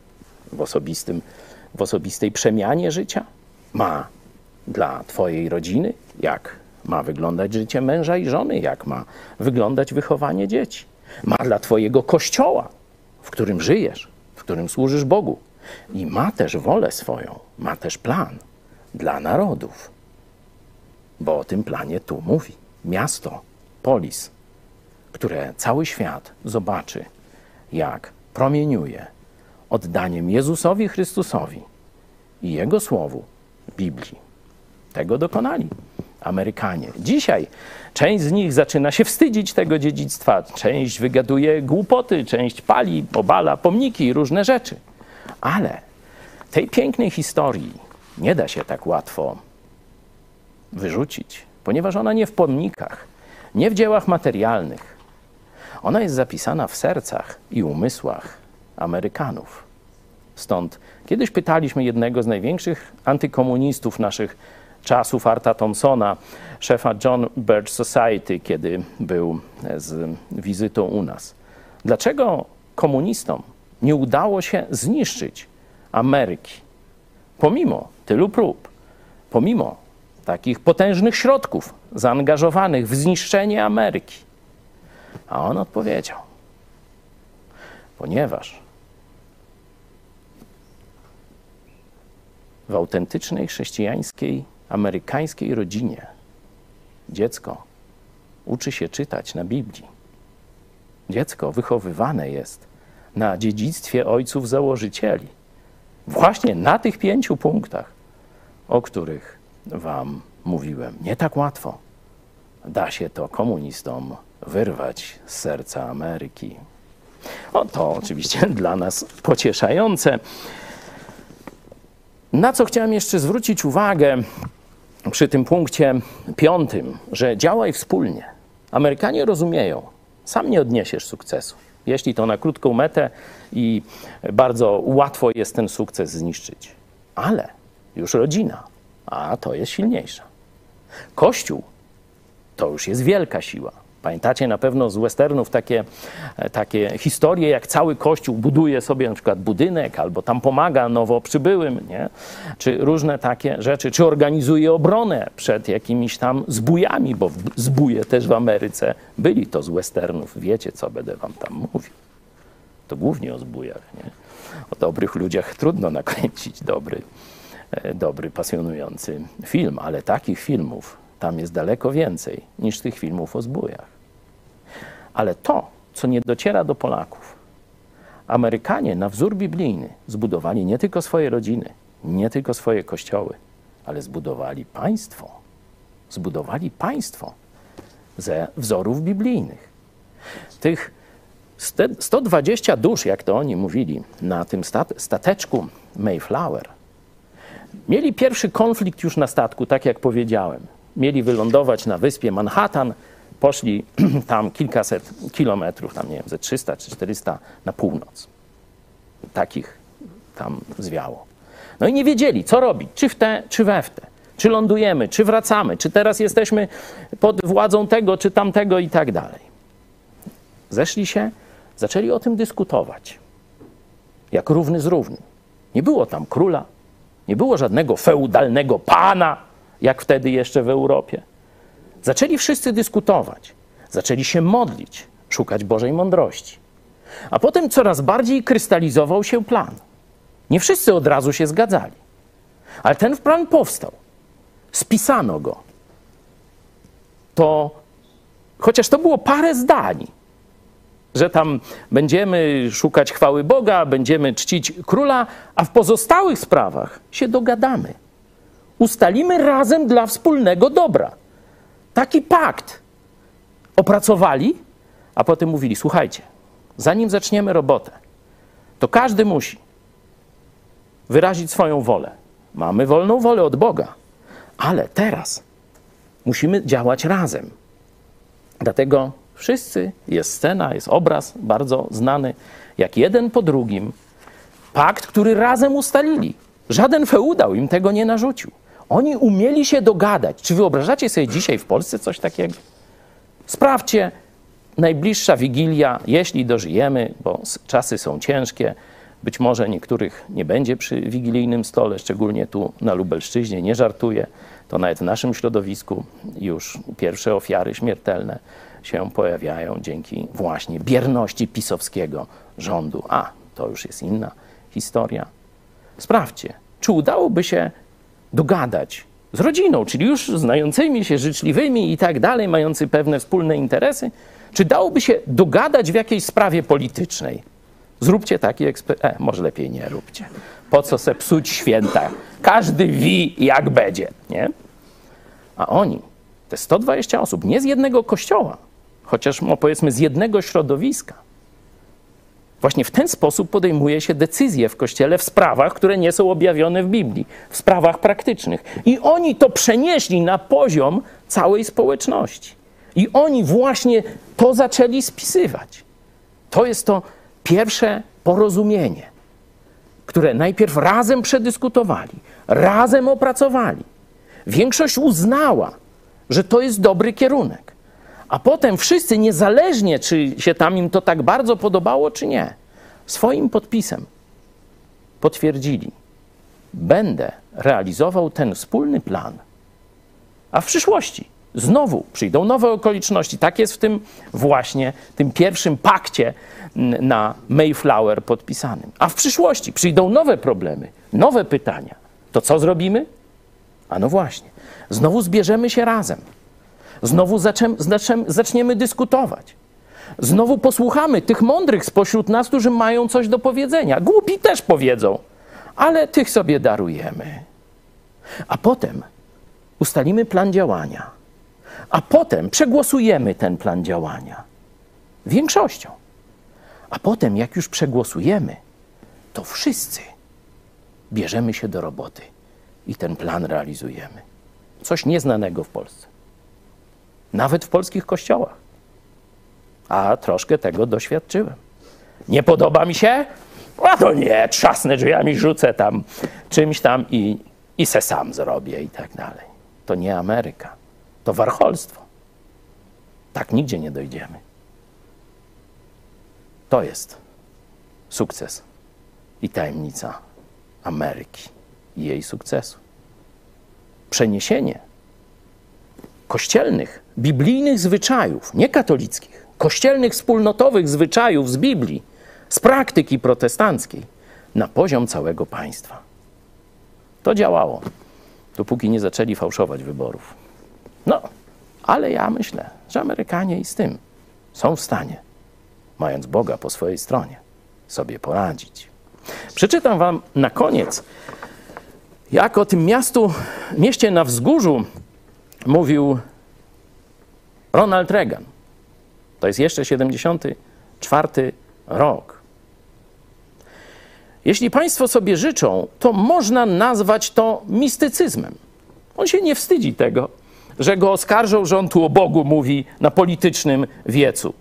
w osobistej przemianie życia. Ma dla twojej rodziny, jak ma wyglądać życie męża i żony, jak ma wyglądać wychowanie dzieci. Ma dla twojego kościoła, w którym żyjesz, w którym służysz Bogu. I ma też wolę swoją, ma też plan dla narodów. Bo o tym planie tu mówi. Miasto, polis, które cały świat zobaczy, jak promieniuje oddaniem Jezusowi Chrystusowi i Jego Słowu Biblii. Tego dokonali Amerykanie. Dzisiaj część z nich zaczyna się wstydzić tego dziedzictwa, część wygaduje głupoty, część pali, obala pomniki i różne rzeczy. Ale Tej pięknej historii nie da się tak łatwo wyrzucić, ponieważ ona nie w pomnikach, nie w dziełach materialnych. Ona jest zapisana w sercach i umysłach Amerykanów. Stąd kiedyś pytaliśmy jednego z największych antykomunistów naszych czasów, Arta Thompsona, szefa John Birch Society, kiedy był z wizytą u nas. Dlaczego komunistom nie udało się zniszczyć Ameryki? Pomimo tylu prób, pomimo takich potężnych środków zaangażowanych w zniszczenie Ameryki. A on odpowiedział, ponieważ w autentycznej chrześcijańskiej, amerykańskiej rodzinie dziecko uczy się czytać na Biblii. Dziecko wychowywane jest na dziedzictwie ojców założycieli. Właśnie na tych 5 punktach, o których wam mówiłem. Nie tak łatwo da się to komunistom wyrwać z serca Ameryki. O, to oczywiście dla nas pocieszające. Na co chciałem jeszcze zwrócić uwagę przy tym punkcie 5, że działaj wspólnie. Amerykanie rozumieją, sam nie odniesiesz sukcesu. Jeśli to na krótką metę i bardzo łatwo jest ten sukces zniszczyć. Ale już rodzina, a to jest silniejsza. Kościół to już jest wielka siła. Pamiętacie na pewno z westernów takie historie, jak cały Kościół buduje sobie na przykład budynek, albo tam pomaga nowo przybywym, nie? Czy różne takie rzeczy, czy organizuje obronę przed jakimiś tam zbójami, bo zbóje też w Ameryce byli to z westernów. Wiecie, co będę wam tam mówił. To głównie o zbójach, nie? O dobrych ludziach trudno nakręcić dobry, pasjonujący film, ale takich filmów tam jest daleko więcej niż tych filmów o zbójach. Ale to, co nie dociera do Polaków, Amerykanie na wzór biblijny zbudowali nie tylko swoje rodziny, nie tylko swoje kościoły, ale zbudowali państwo. Zbudowali państwo ze wzorów biblijnych. Tych 120 dusz, jak to oni mówili, na tym stateczku Mayflower, mieli pierwszy konflikt już na statku, tak jak powiedziałem. Mieli wylądować na wyspie Manhattan, poszli tam kilkaset kilometrów, tam nie wiem, ze 300 czy 400 na północ. Takich tam zwiało. No i nie wiedzieli, co robić, czy w te, czy we w te. Czy lądujemy, czy wracamy, czy teraz jesteśmy pod władzą tego, czy tamtego i tak dalej. Zeszli się, zaczęli o tym dyskutować. Jak równy z równym. Nie było tam króla, nie było żadnego feudalnego pana, jak wtedy jeszcze w Europie. Zaczęli wszyscy dyskutować. Zaczęli się modlić, szukać Bożej mądrości. A potem coraz bardziej krystalizował się plan. Nie wszyscy od razu się zgadzali. Ale ten plan powstał. Spisano go. To, chociaż to było parę zdań, że tam będziemy szukać chwały Boga, będziemy czcić króla, a w pozostałych sprawach się dogadamy. Ustalimy razem dla wspólnego dobra. Taki pakt opracowali, a potem mówili, słuchajcie, zanim zaczniemy robotę, to każdy musi wyrazić swoją wolę. Mamy wolną wolę od Boga, ale teraz musimy działać razem. Dlatego wszyscy, jest scena, jest obraz bardzo znany, jak jeden po drugim, pakt, który razem ustalili. Żaden feudał im tego nie narzucił. Oni umieli się dogadać. Czy wyobrażacie sobie dzisiaj w Polsce coś takiego? Sprawdźcie, najbliższa Wigilia, jeśli dożyjemy, bo czasy są ciężkie, być może niektórych nie będzie przy wigilijnym stole, szczególnie tu na Lubelszczyźnie, nie żartuję, to nawet w naszym środowisku już pierwsze ofiary śmiertelne się pojawiają dzięki właśnie bierności pisowskiego rządu. A, to już jest inna historia. Sprawdźcie, czy udałoby się dogadać z rodziną, czyli już znającymi się, życzliwymi i tak dalej, mający pewne wspólne interesy, czy dałoby się dogadać w jakiejś sprawie politycznej? Zróbcie taki eksperyment. Może lepiej nie róbcie. Po co se psuć święta? Każdy wie, jak będzie, nie? A oni, te 120 osób, nie z jednego kościoła, chociaż powiedzmy z jednego środowiska, Właśnie w ten sposób podejmuje się decyzje w Kościele w sprawach, które nie są objawione w Biblii, w sprawach praktycznych. I oni to przenieśli na poziom całej społeczności. I oni właśnie to zaczęli spisywać. To jest to pierwsze porozumienie, które najpierw razem przedyskutowali, razem opracowali. Większość uznała, że to jest dobry kierunek. A potem wszyscy, niezależnie czy się tam im to tak bardzo podobało, czy nie, swoim podpisem potwierdzili: będę realizował ten wspólny plan. A w przyszłości znowu przyjdą nowe okoliczności. Tak jest w tym właśnie, tym pierwszym pakcie na Mayflower podpisanym. A w przyszłości przyjdą nowe problemy, nowe pytania. To co zrobimy? A no właśnie, znowu zbierzemy się razem. Znowu zaczniemy dyskutować. Znowu posłuchamy tych mądrych spośród nas, którzy mają coś do powiedzenia. Głupi też powiedzą, ale tych sobie darujemy. A potem ustalimy plan działania. A potem przegłosujemy ten plan działania większością. A potem, jak już przegłosujemy, to wszyscy bierzemy się do roboty i ten plan realizujemy. Coś nieznanego w Polsce. Nawet w polskich kościołach. A troszkę tego doświadczyłem. Nie podoba mi się? A to nie, trzasnę drzwiami, rzucę tam czymś tam i se sam zrobię i tak dalej. To nie Ameryka. To warcholstwo. Tak nigdzie nie dojdziemy. To jest sukces i tajemnica Ameryki i jej sukcesu. Przeniesienie kościelnych, biblijnych zwyczajów, nie katolickich, kościelnych, wspólnotowych zwyczajów z Biblii, z praktyki protestanckiej na poziom całego państwa. To działało, dopóki nie zaczęli fałszować wyborów. No, ale ja myślę, że Amerykanie i z tym są w stanie, mając Boga po swojej stronie, sobie poradzić. Przeczytam wam na koniec, jak o tym mieście na wzgórzu mówił Ronald Reagan. To jest jeszcze 74 rok. Jeśli państwo sobie życzą, to można nazwać to mistycyzmem. On się nie wstydzi tego, że go oskarżą, że on tu o Bogu mówi na politycznym wiecu.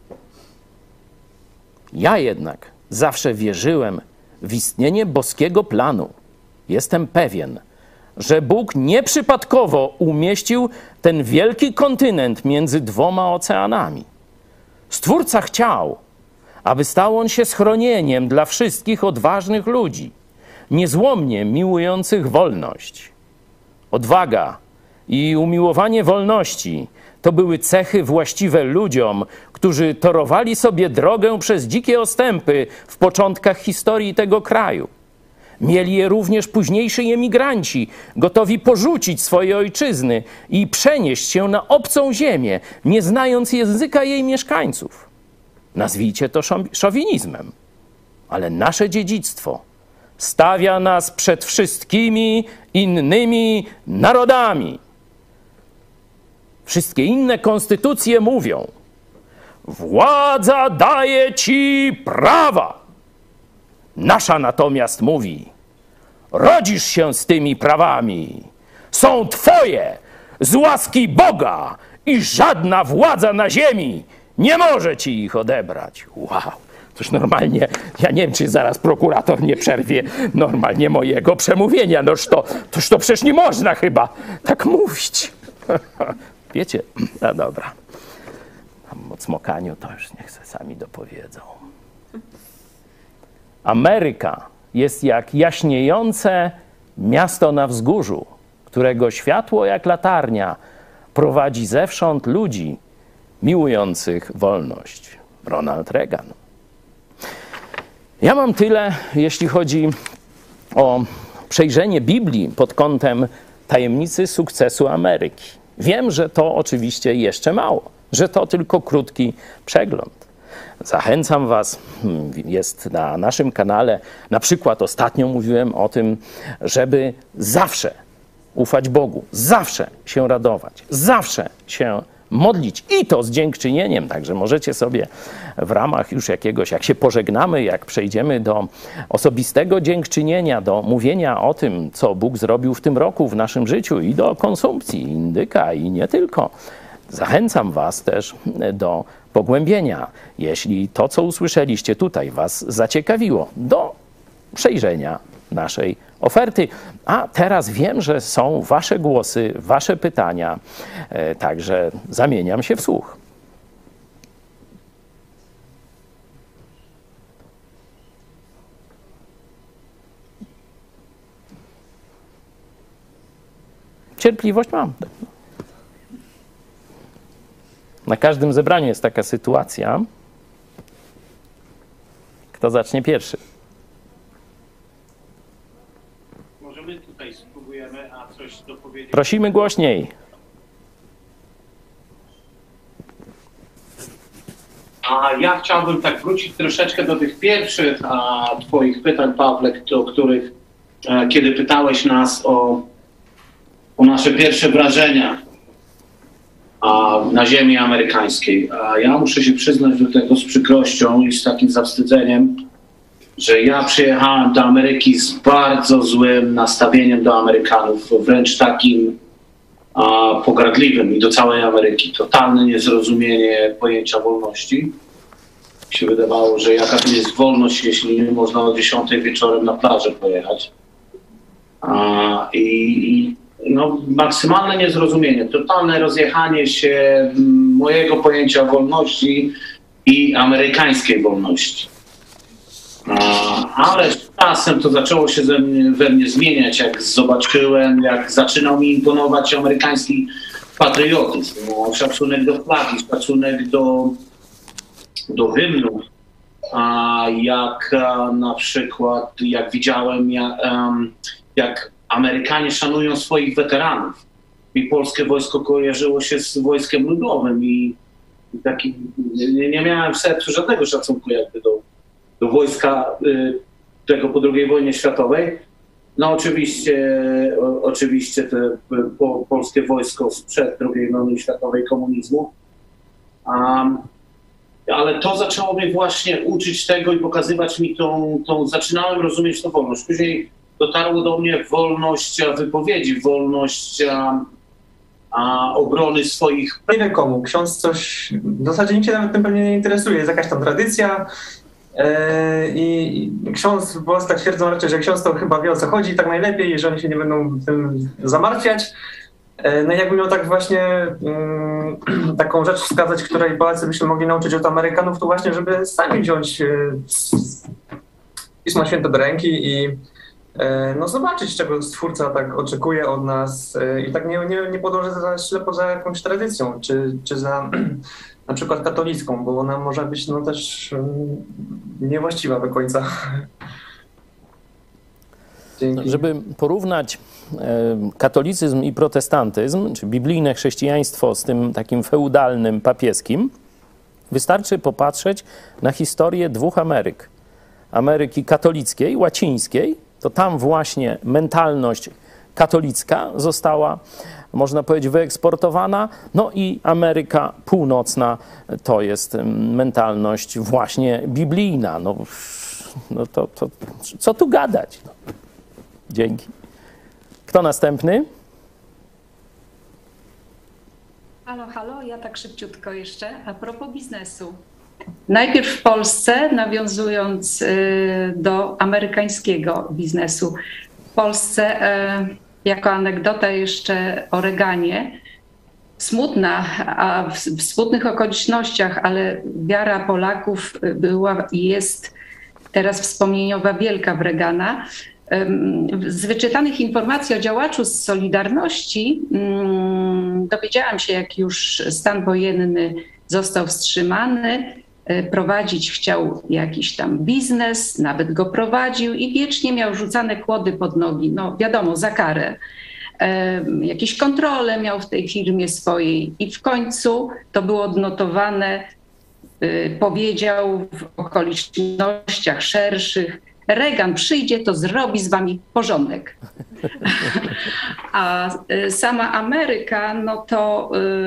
Ja jednak zawsze wierzyłem w istnienie boskiego planu. Jestem pewien, że Bóg nieprzypadkowo umieścił ten wielki kontynent między dwoma oceanami. Stwórca chciał, aby stał on się schronieniem dla wszystkich odważnych ludzi, niezłomnie miłujących wolność. Odwaga i umiłowanie wolności to były cechy właściwe ludziom, którzy torowali sobie drogę przez dzikie ostępy w początkach historii tego kraju. Mieli je również późniejsi emigranci, gotowi porzucić swoje ojczyzny i przenieść się na obcą ziemię, nie znając języka jej mieszkańców. Nazwijcie to szowinizmem, ale nasze dziedzictwo stawia nas przed wszystkimi innymi narodami. Wszystkie inne konstytucje mówią: władza daje ci prawa. Nasza natomiast mówi: rodzisz się z tymi prawami, są twoje z łaski Boga i żadna władza na ziemi nie może ci ich odebrać. Wow, toż normalnie, ja nie wiem, czy zaraz prokurator nie przerwie normalnie mojego przemówienia. Noż to przecież nie można chyba tak mówić. Wiecie, no dobra, o cmokaniu to już niech se sami dopowiedzą. Ameryka jest jak jaśniejące miasto na wzgórzu, którego światło jak latarnia prowadzi zewsząd ludzi miłujących wolność. Ronald Reagan. Ja mam tyle, jeśli chodzi o przejrzenie Biblii pod kątem tajemnicy sukcesu Ameryki. Wiem, że to oczywiście jeszcze mało, że to tylko krótki przegląd. Zachęcam was, jest na naszym kanale, na przykład ostatnio mówiłem o tym, żeby zawsze ufać Bogu, zawsze się radować, zawsze się modlić i to z dziękczynieniem. Także możecie sobie w ramach już jakiegoś, jak się pożegnamy, jak przejdziemy do osobistego dziękczynienia, do mówienia o tym, co Bóg zrobił w tym roku w naszym życiu i do konsumpcji indyka i nie tylko. Zachęcam was też do pogłębienia, jeśli to, co usłyszeliście tutaj, was zaciekawiło, do przejrzenia naszej oferty. A teraz wiem, że są wasze głosy, wasze pytania, także zamieniam się w słuch. Cierpliwość mam. Na każdym zebraniu jest taka sytuacja. Kto zacznie pierwszy? Może my tutaj spróbujemy, a coś dopowiedzieć. Prosimy głośniej. A ja chciałbym tak wrócić troszeczkę do tych pierwszych twoich pytań, Pawle, o których, kiedy pytałeś nas o nasze pierwsze wrażenia na ziemi amerykańskiej. Ja muszę się przyznać do tego z przykrością i z takim zawstydzeniem, że ja przyjechałem do Ameryki z bardzo złym nastawieniem do Amerykanów, wręcz takim pogardliwym i do całej Ameryki. Totalne niezrozumienie pojęcia wolności. Mi się wydawało, że jaka to jest wolność, jeśli nie można o 10 wieczorem na plażę pojechać. No, maksymalne niezrozumienie, totalne rozjechanie się mojego pojęcia wolności i amerykańskiej wolności. Ale z czasem to zaczęło się we mnie zmieniać, jak zobaczyłem, jak zaczynał mi imponować amerykański patriotyzm, szacunek do flagi, szacunek do hymnów, jak na przykład, jak widziałem, jak Amerykanie szanują swoich weteranów. I polskie wojsko kojarzyło się z wojskiem ludowym i taki, nie miałem w sercu żadnego szacunku jakby do wojska tego po II wojnie światowej. No oczywiście te polskie wojsko sprzed II wojny światowej komunizmu. Ale to zaczęło mnie właśnie uczyć tego i pokazywać mi zaczynałem rozumieć tą wolność. Później dotarło do mnie wolność wypowiedzi, wolność obrony swoich... Nie wiem komu, ksiądz coś, w zasadzie nikt się nawet tym pewnie nie interesuje, jest jakaś tam tradycja i ksiądz, bo tak twierdzą raczej, że ksiądz to chyba wie, o co chodzi, tak najlepiej, że oni się nie będą tym zamartwiać. No i jakbym miał tak właśnie taką rzecz wskazać, której Polacy by się mogli nauczyć od Amerykanów, to właśnie, żeby sami wziąć Pismo Święte do ręki i no zobaczyć, czego Stwórca tak oczekuje od nas i tak nie podążać ślepo za jakąś tradycją, czy za na przykład katolicką, bo ona może być no też niewłaściwa do końca. Dzięki. Żeby porównać katolicyzm i protestantyzm, czy biblijne chrześcijaństwo z tym takim feudalnym, papieskim, wystarczy popatrzeć na historię dwóch Ameryk. Ameryki katolickiej, łacińskiej, to tam właśnie mentalność katolicka została, można powiedzieć, wyeksportowana, no i Ameryka Północna to jest mentalność właśnie biblijna. No to co tu gadać? No. Dzięki. Kto następny? Halo, ja tak szybciutko jeszcze. A propos biznesu. Najpierw w Polsce, nawiązując do amerykańskiego biznesu. W Polsce, jako anegdota jeszcze o Reaganie, smutna, a w smutnych okolicznościach, ale wiara Polaków była i jest teraz wspomnieniowa wielka w Reagana. Z wyczytanych informacji o działaczu z Solidarności dowiedziałam się, jak już stan wojenny został wstrzymany, prowadzić chciał jakiś tam biznes, nawet go prowadził i wiecznie miał rzucane kłody pod nogi, no wiadomo, za karę. Jakieś kontrole miał w tej firmie swojej i w końcu to było odnotowane, powiedział w okolicznościach szerszych: Reagan przyjdzie, to zrobi z wami porządek. A sama Ameryka, no to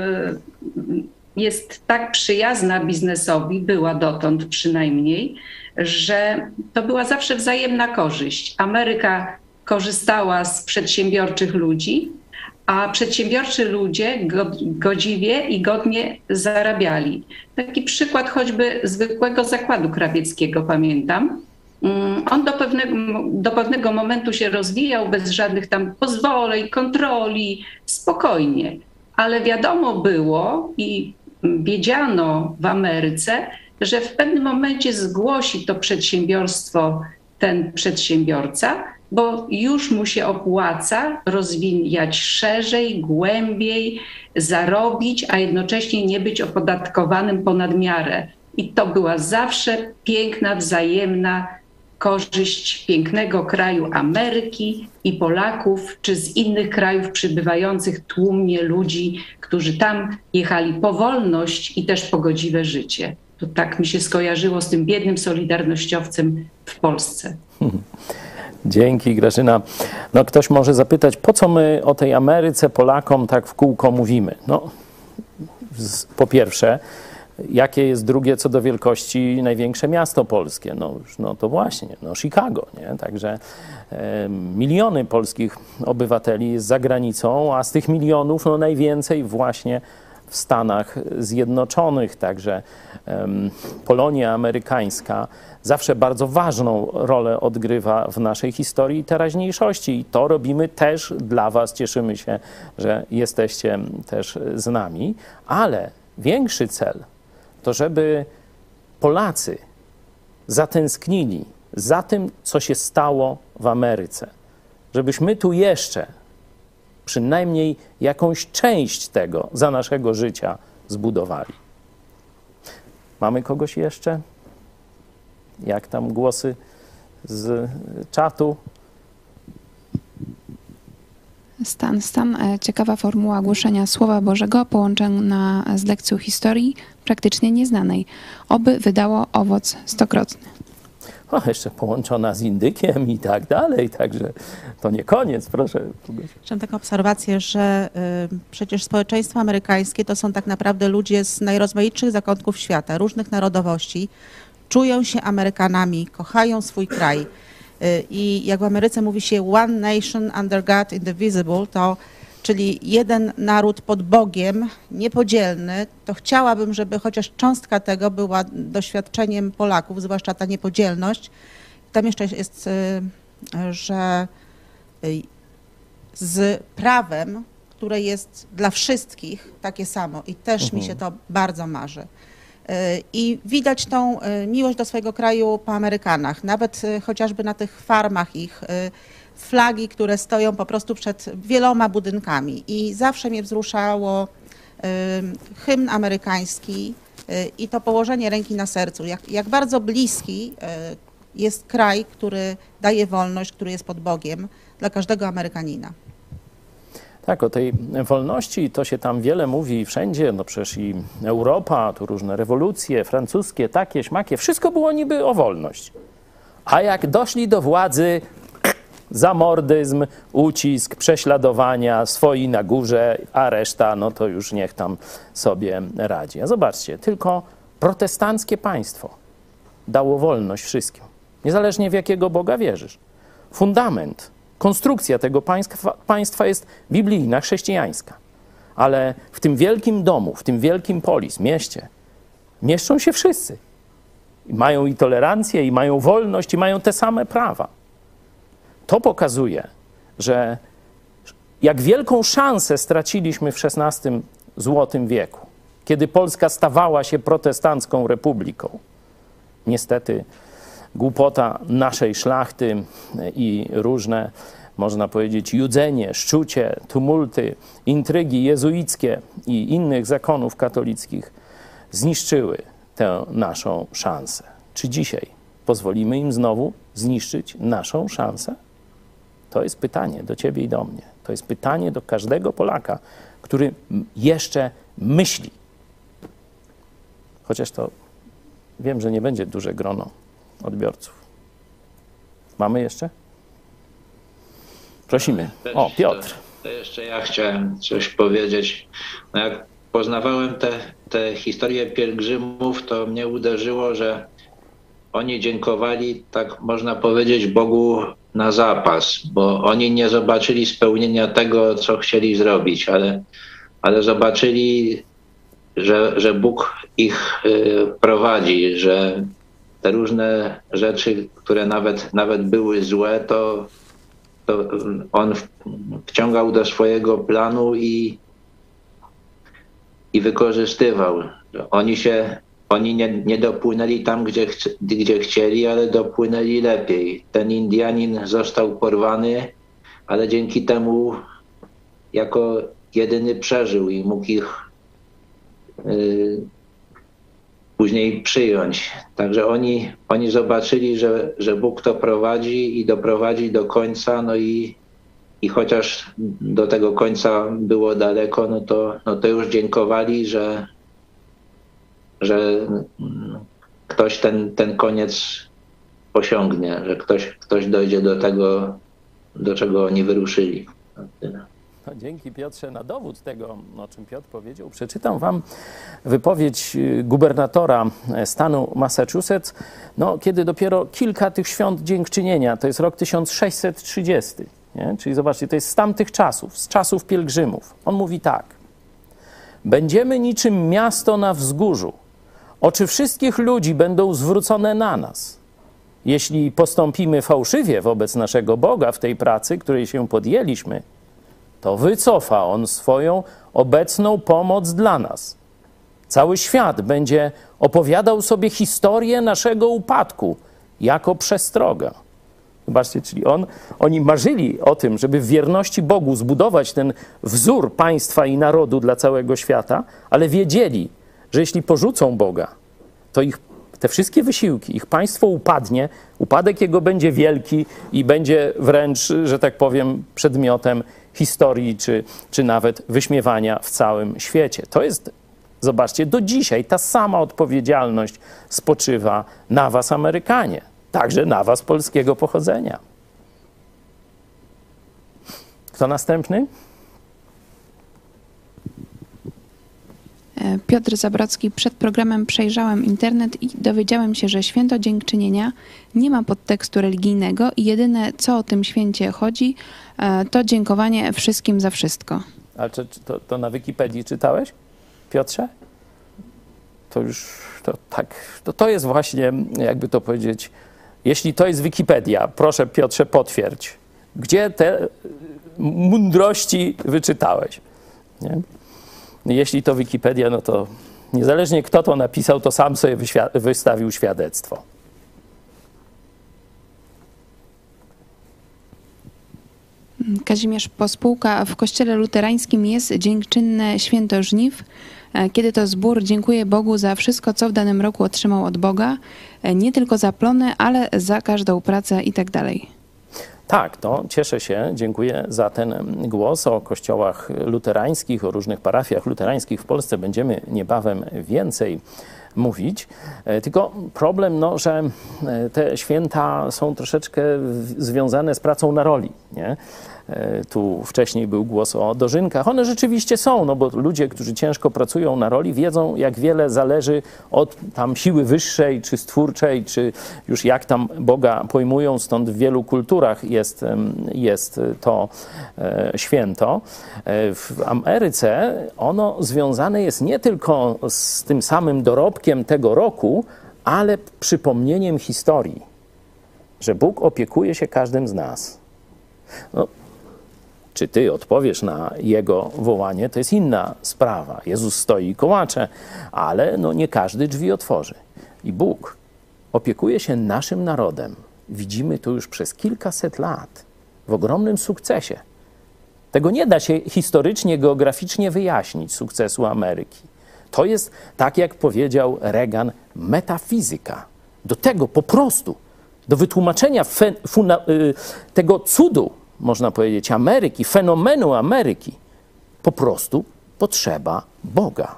jest tak przyjazna biznesowi, była dotąd przynajmniej, że to była zawsze wzajemna korzyść. Ameryka korzystała z przedsiębiorczych ludzi, a przedsiębiorczy ludzie godziwie i godnie zarabiali. Taki przykład choćby zwykłego zakładu krawieckiego pamiętam. On do pewnego momentu się rozwijał bez żadnych tam pozwoleń, kontroli, spokojnie. Ale wiadomo było i wiedziano w Ameryce, że w pewnym momencie zgłosi to przedsiębiorstwo ten przedsiębiorca, bo już mu się opłaca rozwijać szerzej, głębiej, zarobić, a jednocześnie nie być opodatkowanym ponad miarę. I to była zawsze piękna, wzajemna korzyść pięknego kraju Ameryki i Polaków, czy z innych krajów przybywających tłumnie ludzi, którzy tam jechali po wolność i też po godziwe życie. To tak mi się skojarzyło z tym biednym solidarnościowcem w Polsce. Dzięki, Grażyna. No, ktoś może zapytać, po co my o tej Ameryce Polakom tak w kółko mówimy? No, po pierwsze, jakie jest drugie co do wielkości największe miasto polskie? No to właśnie, Chicago, nie? Także miliony polskich obywateli jest za granicą, a z tych milionów najwięcej właśnie w Stanach Zjednoczonych. Także Polonia amerykańska zawsze bardzo ważną rolę odgrywa w naszej historii i teraźniejszości. I to robimy też dla was. Cieszymy się, że jesteście też z nami. Ale większy cel to, żeby Polacy zatęsknili za tym, co się stało w Ameryce. Żebyśmy tu jeszcze przynajmniej jakąś część tego za naszego życia zbudowali. Mamy kogoś jeszcze? Jak tam głosy z czatu? Stan. Ciekawa formuła głoszenia Słowa Bożego połączona z lekcją historii praktycznie nieznanej. Oby wydało owoc stokrotny. O, jeszcze połączona z indykiem i tak dalej, także to nie koniec, proszę. Mam taką obserwację, że przecież społeczeństwo amerykańskie to są tak naprawdę ludzie z najrozmaitszych zakątków świata, różnych narodowości, czują się Amerykanami, kochają swój kraj. I jak w Ameryce mówi się one nation under God indivisible, to czyli jeden naród pod Bogiem, niepodzielny, to chciałabym, żeby chociaż cząstka tego była doświadczeniem Polaków, zwłaszcza ta niepodzielność. Tam jeszcze jest, że z prawem, które jest dla wszystkich takie samo i też mi się to bardzo marzy. I widać tą miłość do swojego kraju po Amerykanach, nawet chociażby na tych farmach ich, flagi, które stoją po prostu przed wieloma budynkami. I zawsze mnie wzruszało hymn amerykański i to położenie ręki na sercu. Jak bardzo bliski jest kraj, który daje wolność, który jest pod Bogiem dla każdego Amerykanina. Tak, o tej wolności to się tam wiele mówi wszędzie, no przecież i Europa, tu różne rewolucje francuskie, takie, śmakie, wszystko było niby o wolność. A jak doszli do władzy, zamordyzm, ucisk, prześladowania, swoi na górze, a reszta, no to już niech tam sobie radzi. A zobaczcie, tylko protestanckie państwo dało wolność wszystkim, niezależnie w jakiego Boga wierzysz. Fundament, konstrukcja tego państwa jest biblijna, chrześcijańska. Ale w tym wielkim domu, w tym wielkim polis, mieście, mieszczą się wszyscy. I mają i tolerancję, i mają wolność, i mają te same prawa. To pokazuje, że jak wielką szansę straciliśmy w XVI złotym wieku, kiedy Polska stawała się protestancką republiką. Niestety głupota naszej szlachty i różne, można powiedzieć, judzenie, szczucie, tumulty, intrygi jezuickie i innych zakonów katolickich zniszczyły tę naszą szansę. Czy dzisiaj pozwolimy im znowu zniszczyć naszą szansę? To jest pytanie do ciebie i do mnie. To jest pytanie do każdego Polaka, który jeszcze myśli. Chociaż to wiem, że nie będzie duże grono odbiorców. Mamy jeszcze? Prosimy. O, Piotr. To jeszcze ja chciałem coś powiedzieć. No jak poznawałem te historie pielgrzymów, to mnie uderzyło, że oni dziękowali, tak można powiedzieć, Bogu na zapas, bo oni nie zobaczyli spełnienia tego, co chcieli zrobić, ale zobaczyli, że Bóg ich prowadzi, że te różne rzeczy, które nawet były złe, to on wciągał do swojego planu i wykorzystywał. Oni nie dopłynęli tam, gdzie chcieli, ale dopłynęli lepiej. Ten Indianin został porwany, ale dzięki temu jako jedyny przeżył i mógł ich później przyjąć. Także oni zobaczyli, że Bóg to prowadzi i doprowadzi do końca, no i chociaż do tego końca było daleko, no to już dziękowali, że ktoś ten koniec osiągnie, że ktoś dojdzie do tego, do czego oni wyruszyli. No, dzięki Piotrze. Na dowód tego, o czym Piotr powiedział, przeczytam wam wypowiedź gubernatora stanu Massachusetts, no, kiedy dopiero kilka tych świąt dziękczynienia, to jest rok 1630, nie? Czyli zobaczcie, to jest z tamtych czasów, z czasów pielgrzymów. On mówi tak: będziemy niczym miasto na wzgórzu. Oczy wszystkich ludzi będą zwrócone na nas. Jeśli postąpimy fałszywie wobec naszego Boga w tej pracy, której się podjęliśmy, to wycofa On swoją obecną pomoc dla nas. Cały świat będzie opowiadał sobie historię naszego upadku jako przestroga. Zobaczcie, czyli oni marzyli o tym, żeby w wierności Bogu zbudować ten wzór państwa i narodu dla całego świata, ale wiedzieli, że jeśli porzucą Boga, to te wszystkie wysiłki, ich państwo upadnie, upadek jego będzie wielki i będzie wręcz, że tak powiem, przedmiotem historii czy nawet wyśmiewania w całym świecie. To jest, zobaczcie, do dzisiaj ta sama odpowiedzialność spoczywa na was, Amerykanie, także na was polskiego pochodzenia. Kto następny? Piotr Zabrocki. Przed programem przejrzałem internet i dowiedziałem się, że święto dziękczynienia nie ma podtekstu religijnego i jedyne, co o tym święcie chodzi, to dziękowanie wszystkim za wszystko. Ale czy to na Wikipedii czytałeś, Piotrze? To już, to jest właśnie, jakby to powiedzieć, jeśli to jest Wikipedia, proszę Piotrze potwierdź, gdzie te mądrości wyczytałeś, nie? Jeśli to Wikipedia, no to niezależnie kto to napisał, to sam sobie wystawił świadectwo. Kazimierz Pospółka. W kościele luterańskim jest dziękczynne święto żniw, kiedy to zbór dziękuje Bogu za wszystko, co w danym roku otrzymał od Boga, nie tylko za plony, ale za każdą pracę i tak dalej. Tak, to cieszę się, dziękuję za ten głos. O kościołach luterańskich, o różnych parafiach luterańskich w Polsce będziemy niebawem więcej mówić. Tylko problem, że te święta są troszeczkę związane z pracą na roli, nie? Tu wcześniej był głos o dożynkach. One rzeczywiście są, no bo ludzie, którzy ciężko pracują na roli, wiedzą, jak wiele zależy od tam siły wyższej, czy stwórczej, czy już jak tam Boga pojmują. Stąd w wielu kulturach jest to święto. W Ameryce ono związane jest nie tylko z tym samym dorobkiem tego roku, ale przypomnieniem historii, że Bóg opiekuje się każdym z nas. No, czy ty odpowiesz na Jego wołanie, to jest inna sprawa. Jezus stoi i kołacze, ale nie każdy drzwi otworzy. I Bóg opiekuje się naszym narodem. Widzimy to już przez kilkaset lat, w ogromnym sukcesie. Tego nie da się historycznie, geograficznie wyjaśnić, sukcesu Ameryki. To jest, tak jak powiedział Reagan, metafizyka. Do tego po prostu, do wytłumaczenia tego cudu, można powiedzieć, Ameryki, fenomenu Ameryki, po prostu potrzeba Boga.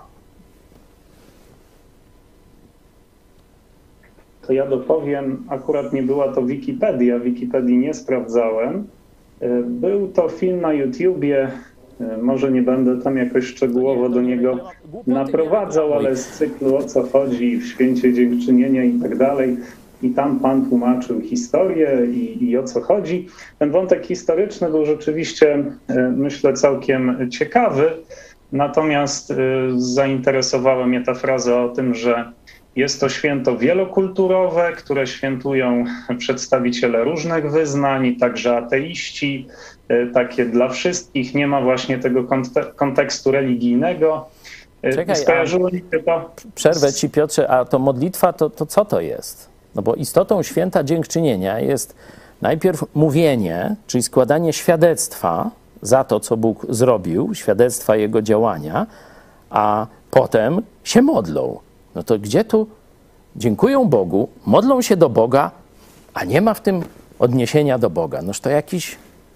To ja dopowiem, akurat nie była to Wikipedia, Wikipedii nie sprawdzałem, Był to film na YouTubie, może nie będę tam jakoś szczegółowo do niego naprowadzał, ale z cyklu O co chodzi w Święcie Dziękczynienia i tak dalej. I tam pan tłumaczył historię i o co chodzi. Ten wątek historyczny był rzeczywiście, myślę, całkiem ciekawy. Natomiast zainteresowała mnie ta fraza o tym, że jest to święto wielokulturowe, które świętują przedstawiciele różnych wyznań, także ateiści, takie dla wszystkich. Nie ma właśnie tego kontekstu religijnego. Czekaj, skojarzyło mi się to... Przerwę ci, Piotrze, a to modlitwa to co to jest? No bo istotą święta dziękczynienia jest najpierw mówienie, czyli składanie świadectwa za to, co Bóg zrobił, świadectwa Jego działania, a potem się modlą. No to gdzie tu dziękują Bogu, modlą się do Boga, a nie ma w tym odniesienia do Boga? Noż to jakiś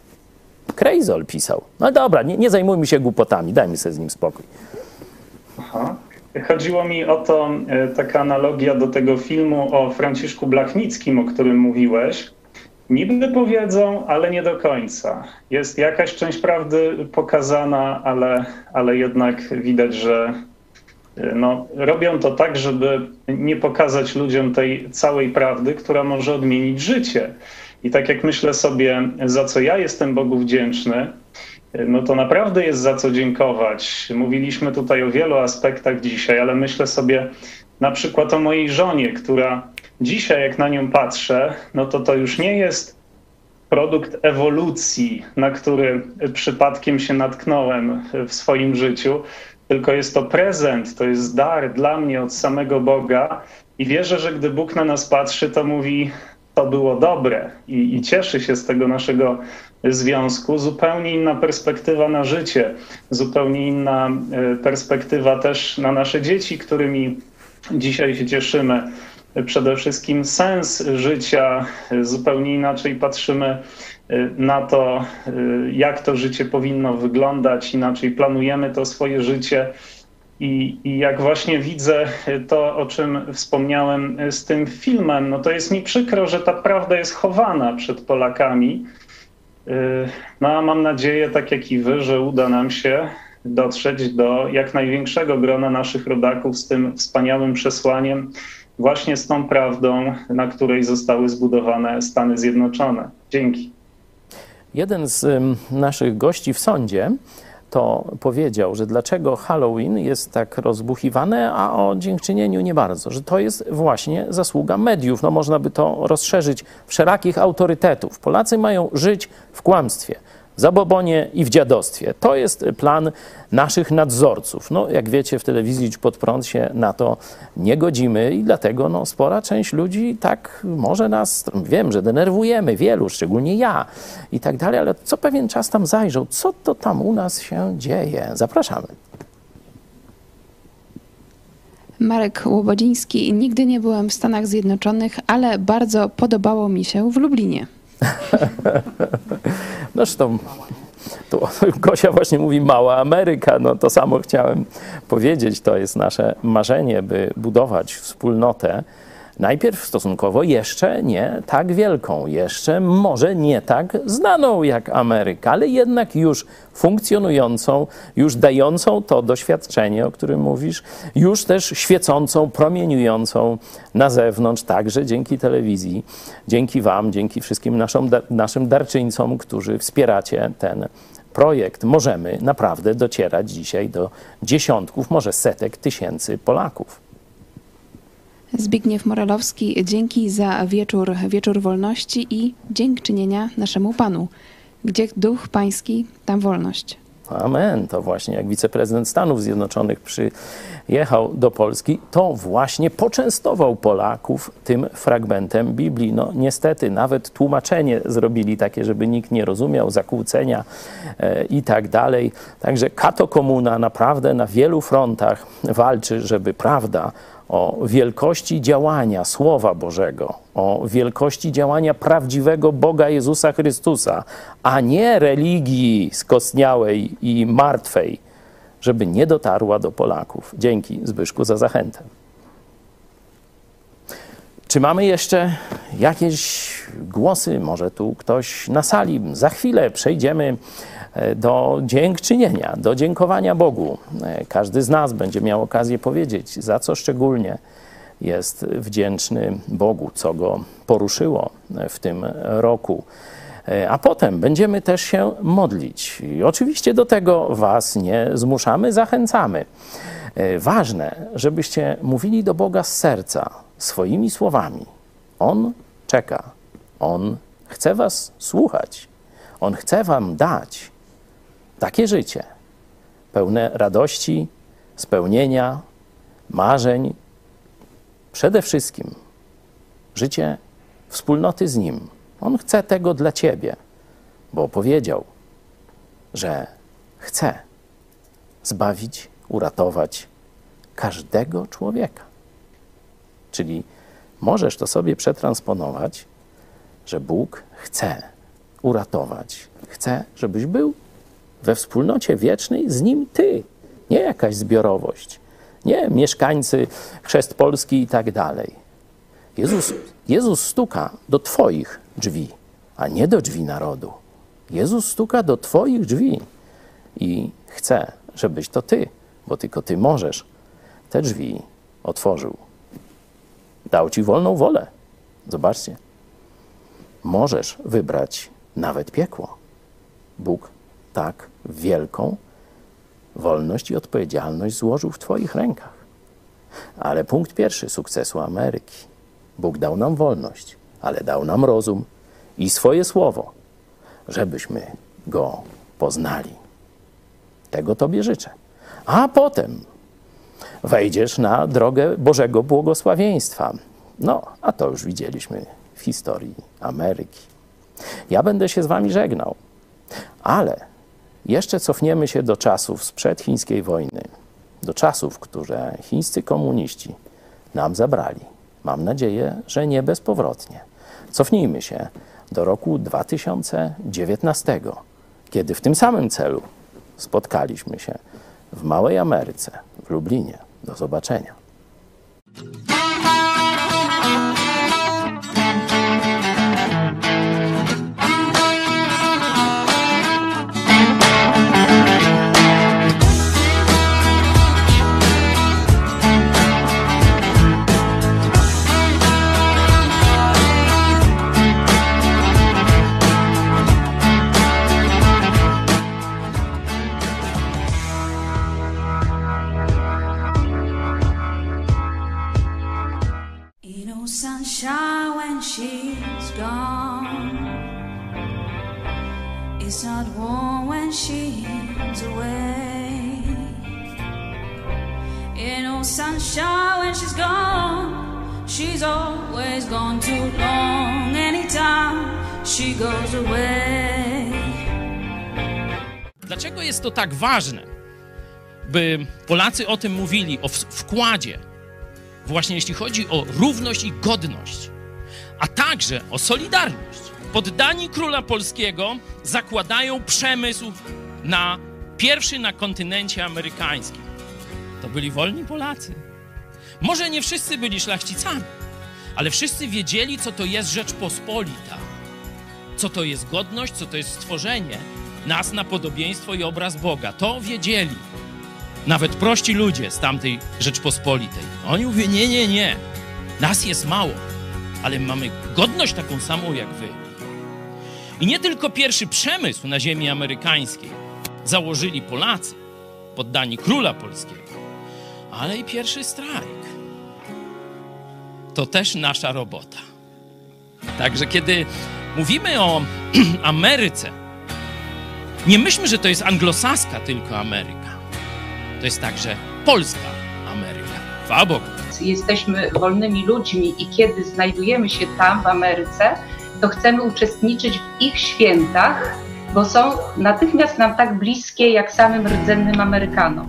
krejzol pisał. No dobra, nie zajmujmy się głupotami, dajmy sobie z nim spokój. Aha. Chodziło mi o to, taka analogia do tego filmu o Franciszku Blachnickim, o którym mówiłeś. Niby powiedzą, ale nie do końca. Jest jakaś część prawdy pokazana, ale jednak widać, że no, robią to tak, żeby nie pokazać ludziom tej całej prawdy, która może odmienić życie. I tak jak myślę sobie, za co ja jestem Bogu wdzięczny, no to naprawdę jest za co dziękować. Mówiliśmy tutaj o wielu aspektach dzisiaj, ale myślę sobie na przykład o mojej żonie, która dzisiaj, jak na nią patrzę, no to już nie jest produkt ewolucji, na który przypadkiem się natknąłem w swoim życiu, tylko jest to prezent, to jest dar dla mnie od samego Boga i wierzę, że gdy Bóg na nas patrzy, to mówi, to było dobre i cieszy się z tego naszego związku. Zupełnie inna perspektywa na życie, zupełnie inna perspektywa też na nasze dzieci, którymi dzisiaj się cieszymy. Przede wszystkim sens życia, zupełnie inaczej patrzymy na to, jak to życie powinno wyglądać, inaczej planujemy to swoje życie. I jak właśnie widzę to, o czym wspomniałem z tym filmem, no to jest mi przykro, że ta prawda jest chowana przed Polakami. No a mam nadzieję, tak jak i wy, że uda nam się dotrzeć do jak największego grona naszych rodaków z tym wspaniałym przesłaniem, właśnie z tą prawdą, na której zostały zbudowane Stany Zjednoczone. Dzięki. Jeden z naszych gości w sądzie to powiedział, że dlaczego Halloween jest tak rozbuchiwane, a o dziękczynieniu nie bardzo, że to jest właśnie zasługa mediów. No można by to rozszerzyć wszelakich autorytetów. Polacy mają żyć w kłamstwie, w zabobonie i w dziadostwie. To jest plan naszych nadzorców. No, jak wiecie, w telewizji Idź Pod Prąd się na to nie godzimy i dlatego no, spora część ludzi tak może nas, wiem, że denerwujemy, wielu, szczególnie ja i tak dalej, ale co pewien czas tam zajrzał, co to tam u nas się dzieje? Zapraszamy. Marek Łobodziński. Nigdy nie byłem w Stanach Zjednoczonych, ale bardzo podobało mi się w Lublinie. No zresztą tu Gosia właśnie mówi mała Ameryka, no to samo chciałem powiedzieć, to jest nasze marzenie, by budować wspólnotę najpierw stosunkowo jeszcze nie tak wielką, jeszcze może nie tak znaną jak Ameryka, ale jednak już funkcjonującą, już dającą to doświadczenie, o którym mówisz, już też świecącą, promieniującą na zewnątrz, także dzięki telewizji, dzięki wam, dzięki wszystkim naszym darczyńcom, którzy wspieracie ten projekt. Możemy naprawdę docierać dzisiaj do dziesiątków, może setek tysięcy Polaków. Zbigniew Morelowski, dzięki za wieczór wolności i dziękczynienia naszemu Panu. Gdzie duch pański, tam wolność. Amen. To właśnie jak wiceprezydent Stanów Zjednoczonych przyjechał do Polski, to właśnie poczęstował Polaków tym fragmentem Biblii. No niestety nawet tłumaczenie zrobili takie, żeby nikt nie rozumiał, zakłócenia i tak dalej. Także katokomuna naprawdę na wielu frontach walczy, żeby prawda o wielkości działania Słowa Bożego, o wielkości działania prawdziwego Boga Jezusa Chrystusa, a nie religii skostniałej i martwej, żeby nie dotarła do Polaków. Dzięki, Zbyszku, za zachętę. Czy mamy jeszcze jakieś głosy? Może tu ktoś na sali? Za chwilę przejdziemy do dziękczynienia, do dziękowania Bogu. Każdy z nas będzie miał okazję powiedzieć, za co szczególnie jest wdzięczny Bogu, co go poruszyło w tym roku. A potem będziemy też się modlić. I oczywiście do tego was nie zmuszamy, zachęcamy. Ważne, żebyście mówili do Boga z serca, swoimi słowami. On czeka. On chce was słuchać. On chce wam dać takie życie, pełne radości, spełnienia, marzeń. Przede wszystkim życie wspólnoty z Nim. On chce tego dla ciebie, bo powiedział, że chce zbawić, uratować każdego człowieka. Czyli możesz to sobie przetransponować, że Bóg chce uratować. Chce, żebyś był we wspólnocie wiecznej z Nim ty. Nie jakaś zbiorowość. Nie mieszkańcy chrzest Polski i tak dalej. Jezus stuka do twoich drzwi, a nie do drzwi narodu. Jezus stuka do twoich drzwi i chce, żebyś to ty, bo tylko ty możesz, te drzwi otworzył. Dał ci wolną wolę. Zobaczcie. Możesz wybrać nawet piekło. Bóg tak wielką wolność i odpowiedzialność złożył w twoich rękach. Ale punkt pierwszy sukcesu Ameryki. Bóg dał nam wolność, ale dał nam rozum i swoje słowo, żebyśmy Go poznali. Tego Tobie życzę. A potem wejdziesz na drogę Bożego błogosławieństwa. No, a to już widzieliśmy w historii Ameryki. Ja będę się z wami żegnał, ale jeszcze cofniemy się do czasów sprzed chińskiej wojny, do czasów, które chińscy komuniści nam zabrali. Mam nadzieję, że nie bezpowrotnie. Cofnijmy się do roku 2019, kiedy w tym samym celu spotkaliśmy się w Małej Ameryce, w Lublinie. Do zobaczenia. Sunshine when she's gone. It's not warm when she's away. Ain't no sunshine when she's gone. She's always gone too long. Anytime she goes away. Dlaczego jest to tak ważne, by Polacy o tym mówili, o wkładzie, właśnie jeśli chodzi o równość i godność, a także o solidarność. Poddani króla polskiego zakładają przemysł pierwszy na kontynencie amerykańskim. To byli wolni Polacy. Może nie wszyscy byli szlachcicami, ale wszyscy wiedzieli, co to jest Rzeczpospolita, co to jest godność, co to jest stworzenie nas na podobieństwo i obraz Boga. To wiedzieli. Nawet prości ludzie z tamtej Rzeczpospolitej. Oni mówią, nie, nas jest mało, ale mamy godność taką samą jak wy. I nie tylko pierwszy przemysł na ziemi amerykańskiej założyli Polacy, poddani króla polskiego, ale i pierwszy strajk. To też nasza robota. Także kiedy mówimy o Ameryce, nie myślmy, że to jest anglosaska tylko Ameryka. To jest także polska Ameryka. Chwała Bogu. Jesteśmy wolnymi ludźmi i kiedy znajdujemy się tam w Ameryce, to chcemy uczestniczyć w ich świętach, bo są natychmiast nam tak bliskie jak samym rdzennym Amerykanom.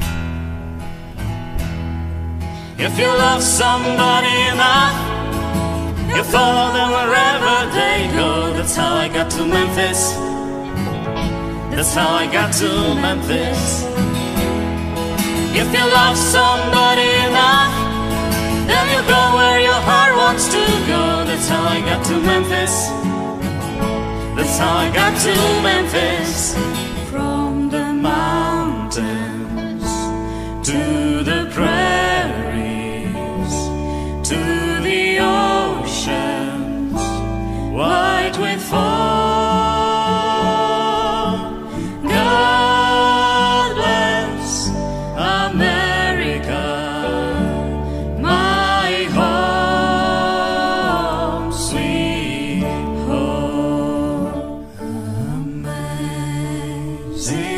If you love somebody enough, you follow them wherever they go. That's how I got to Memphis. That's how I got to Memphis. If you love somebody enough, then you go where your heart wants. wants to go. That's how I got to Memphis. That's how I got to Memphis. From the mountains to the prairies to the oceans white with foam. God bless America, my home, sweet home. Amazing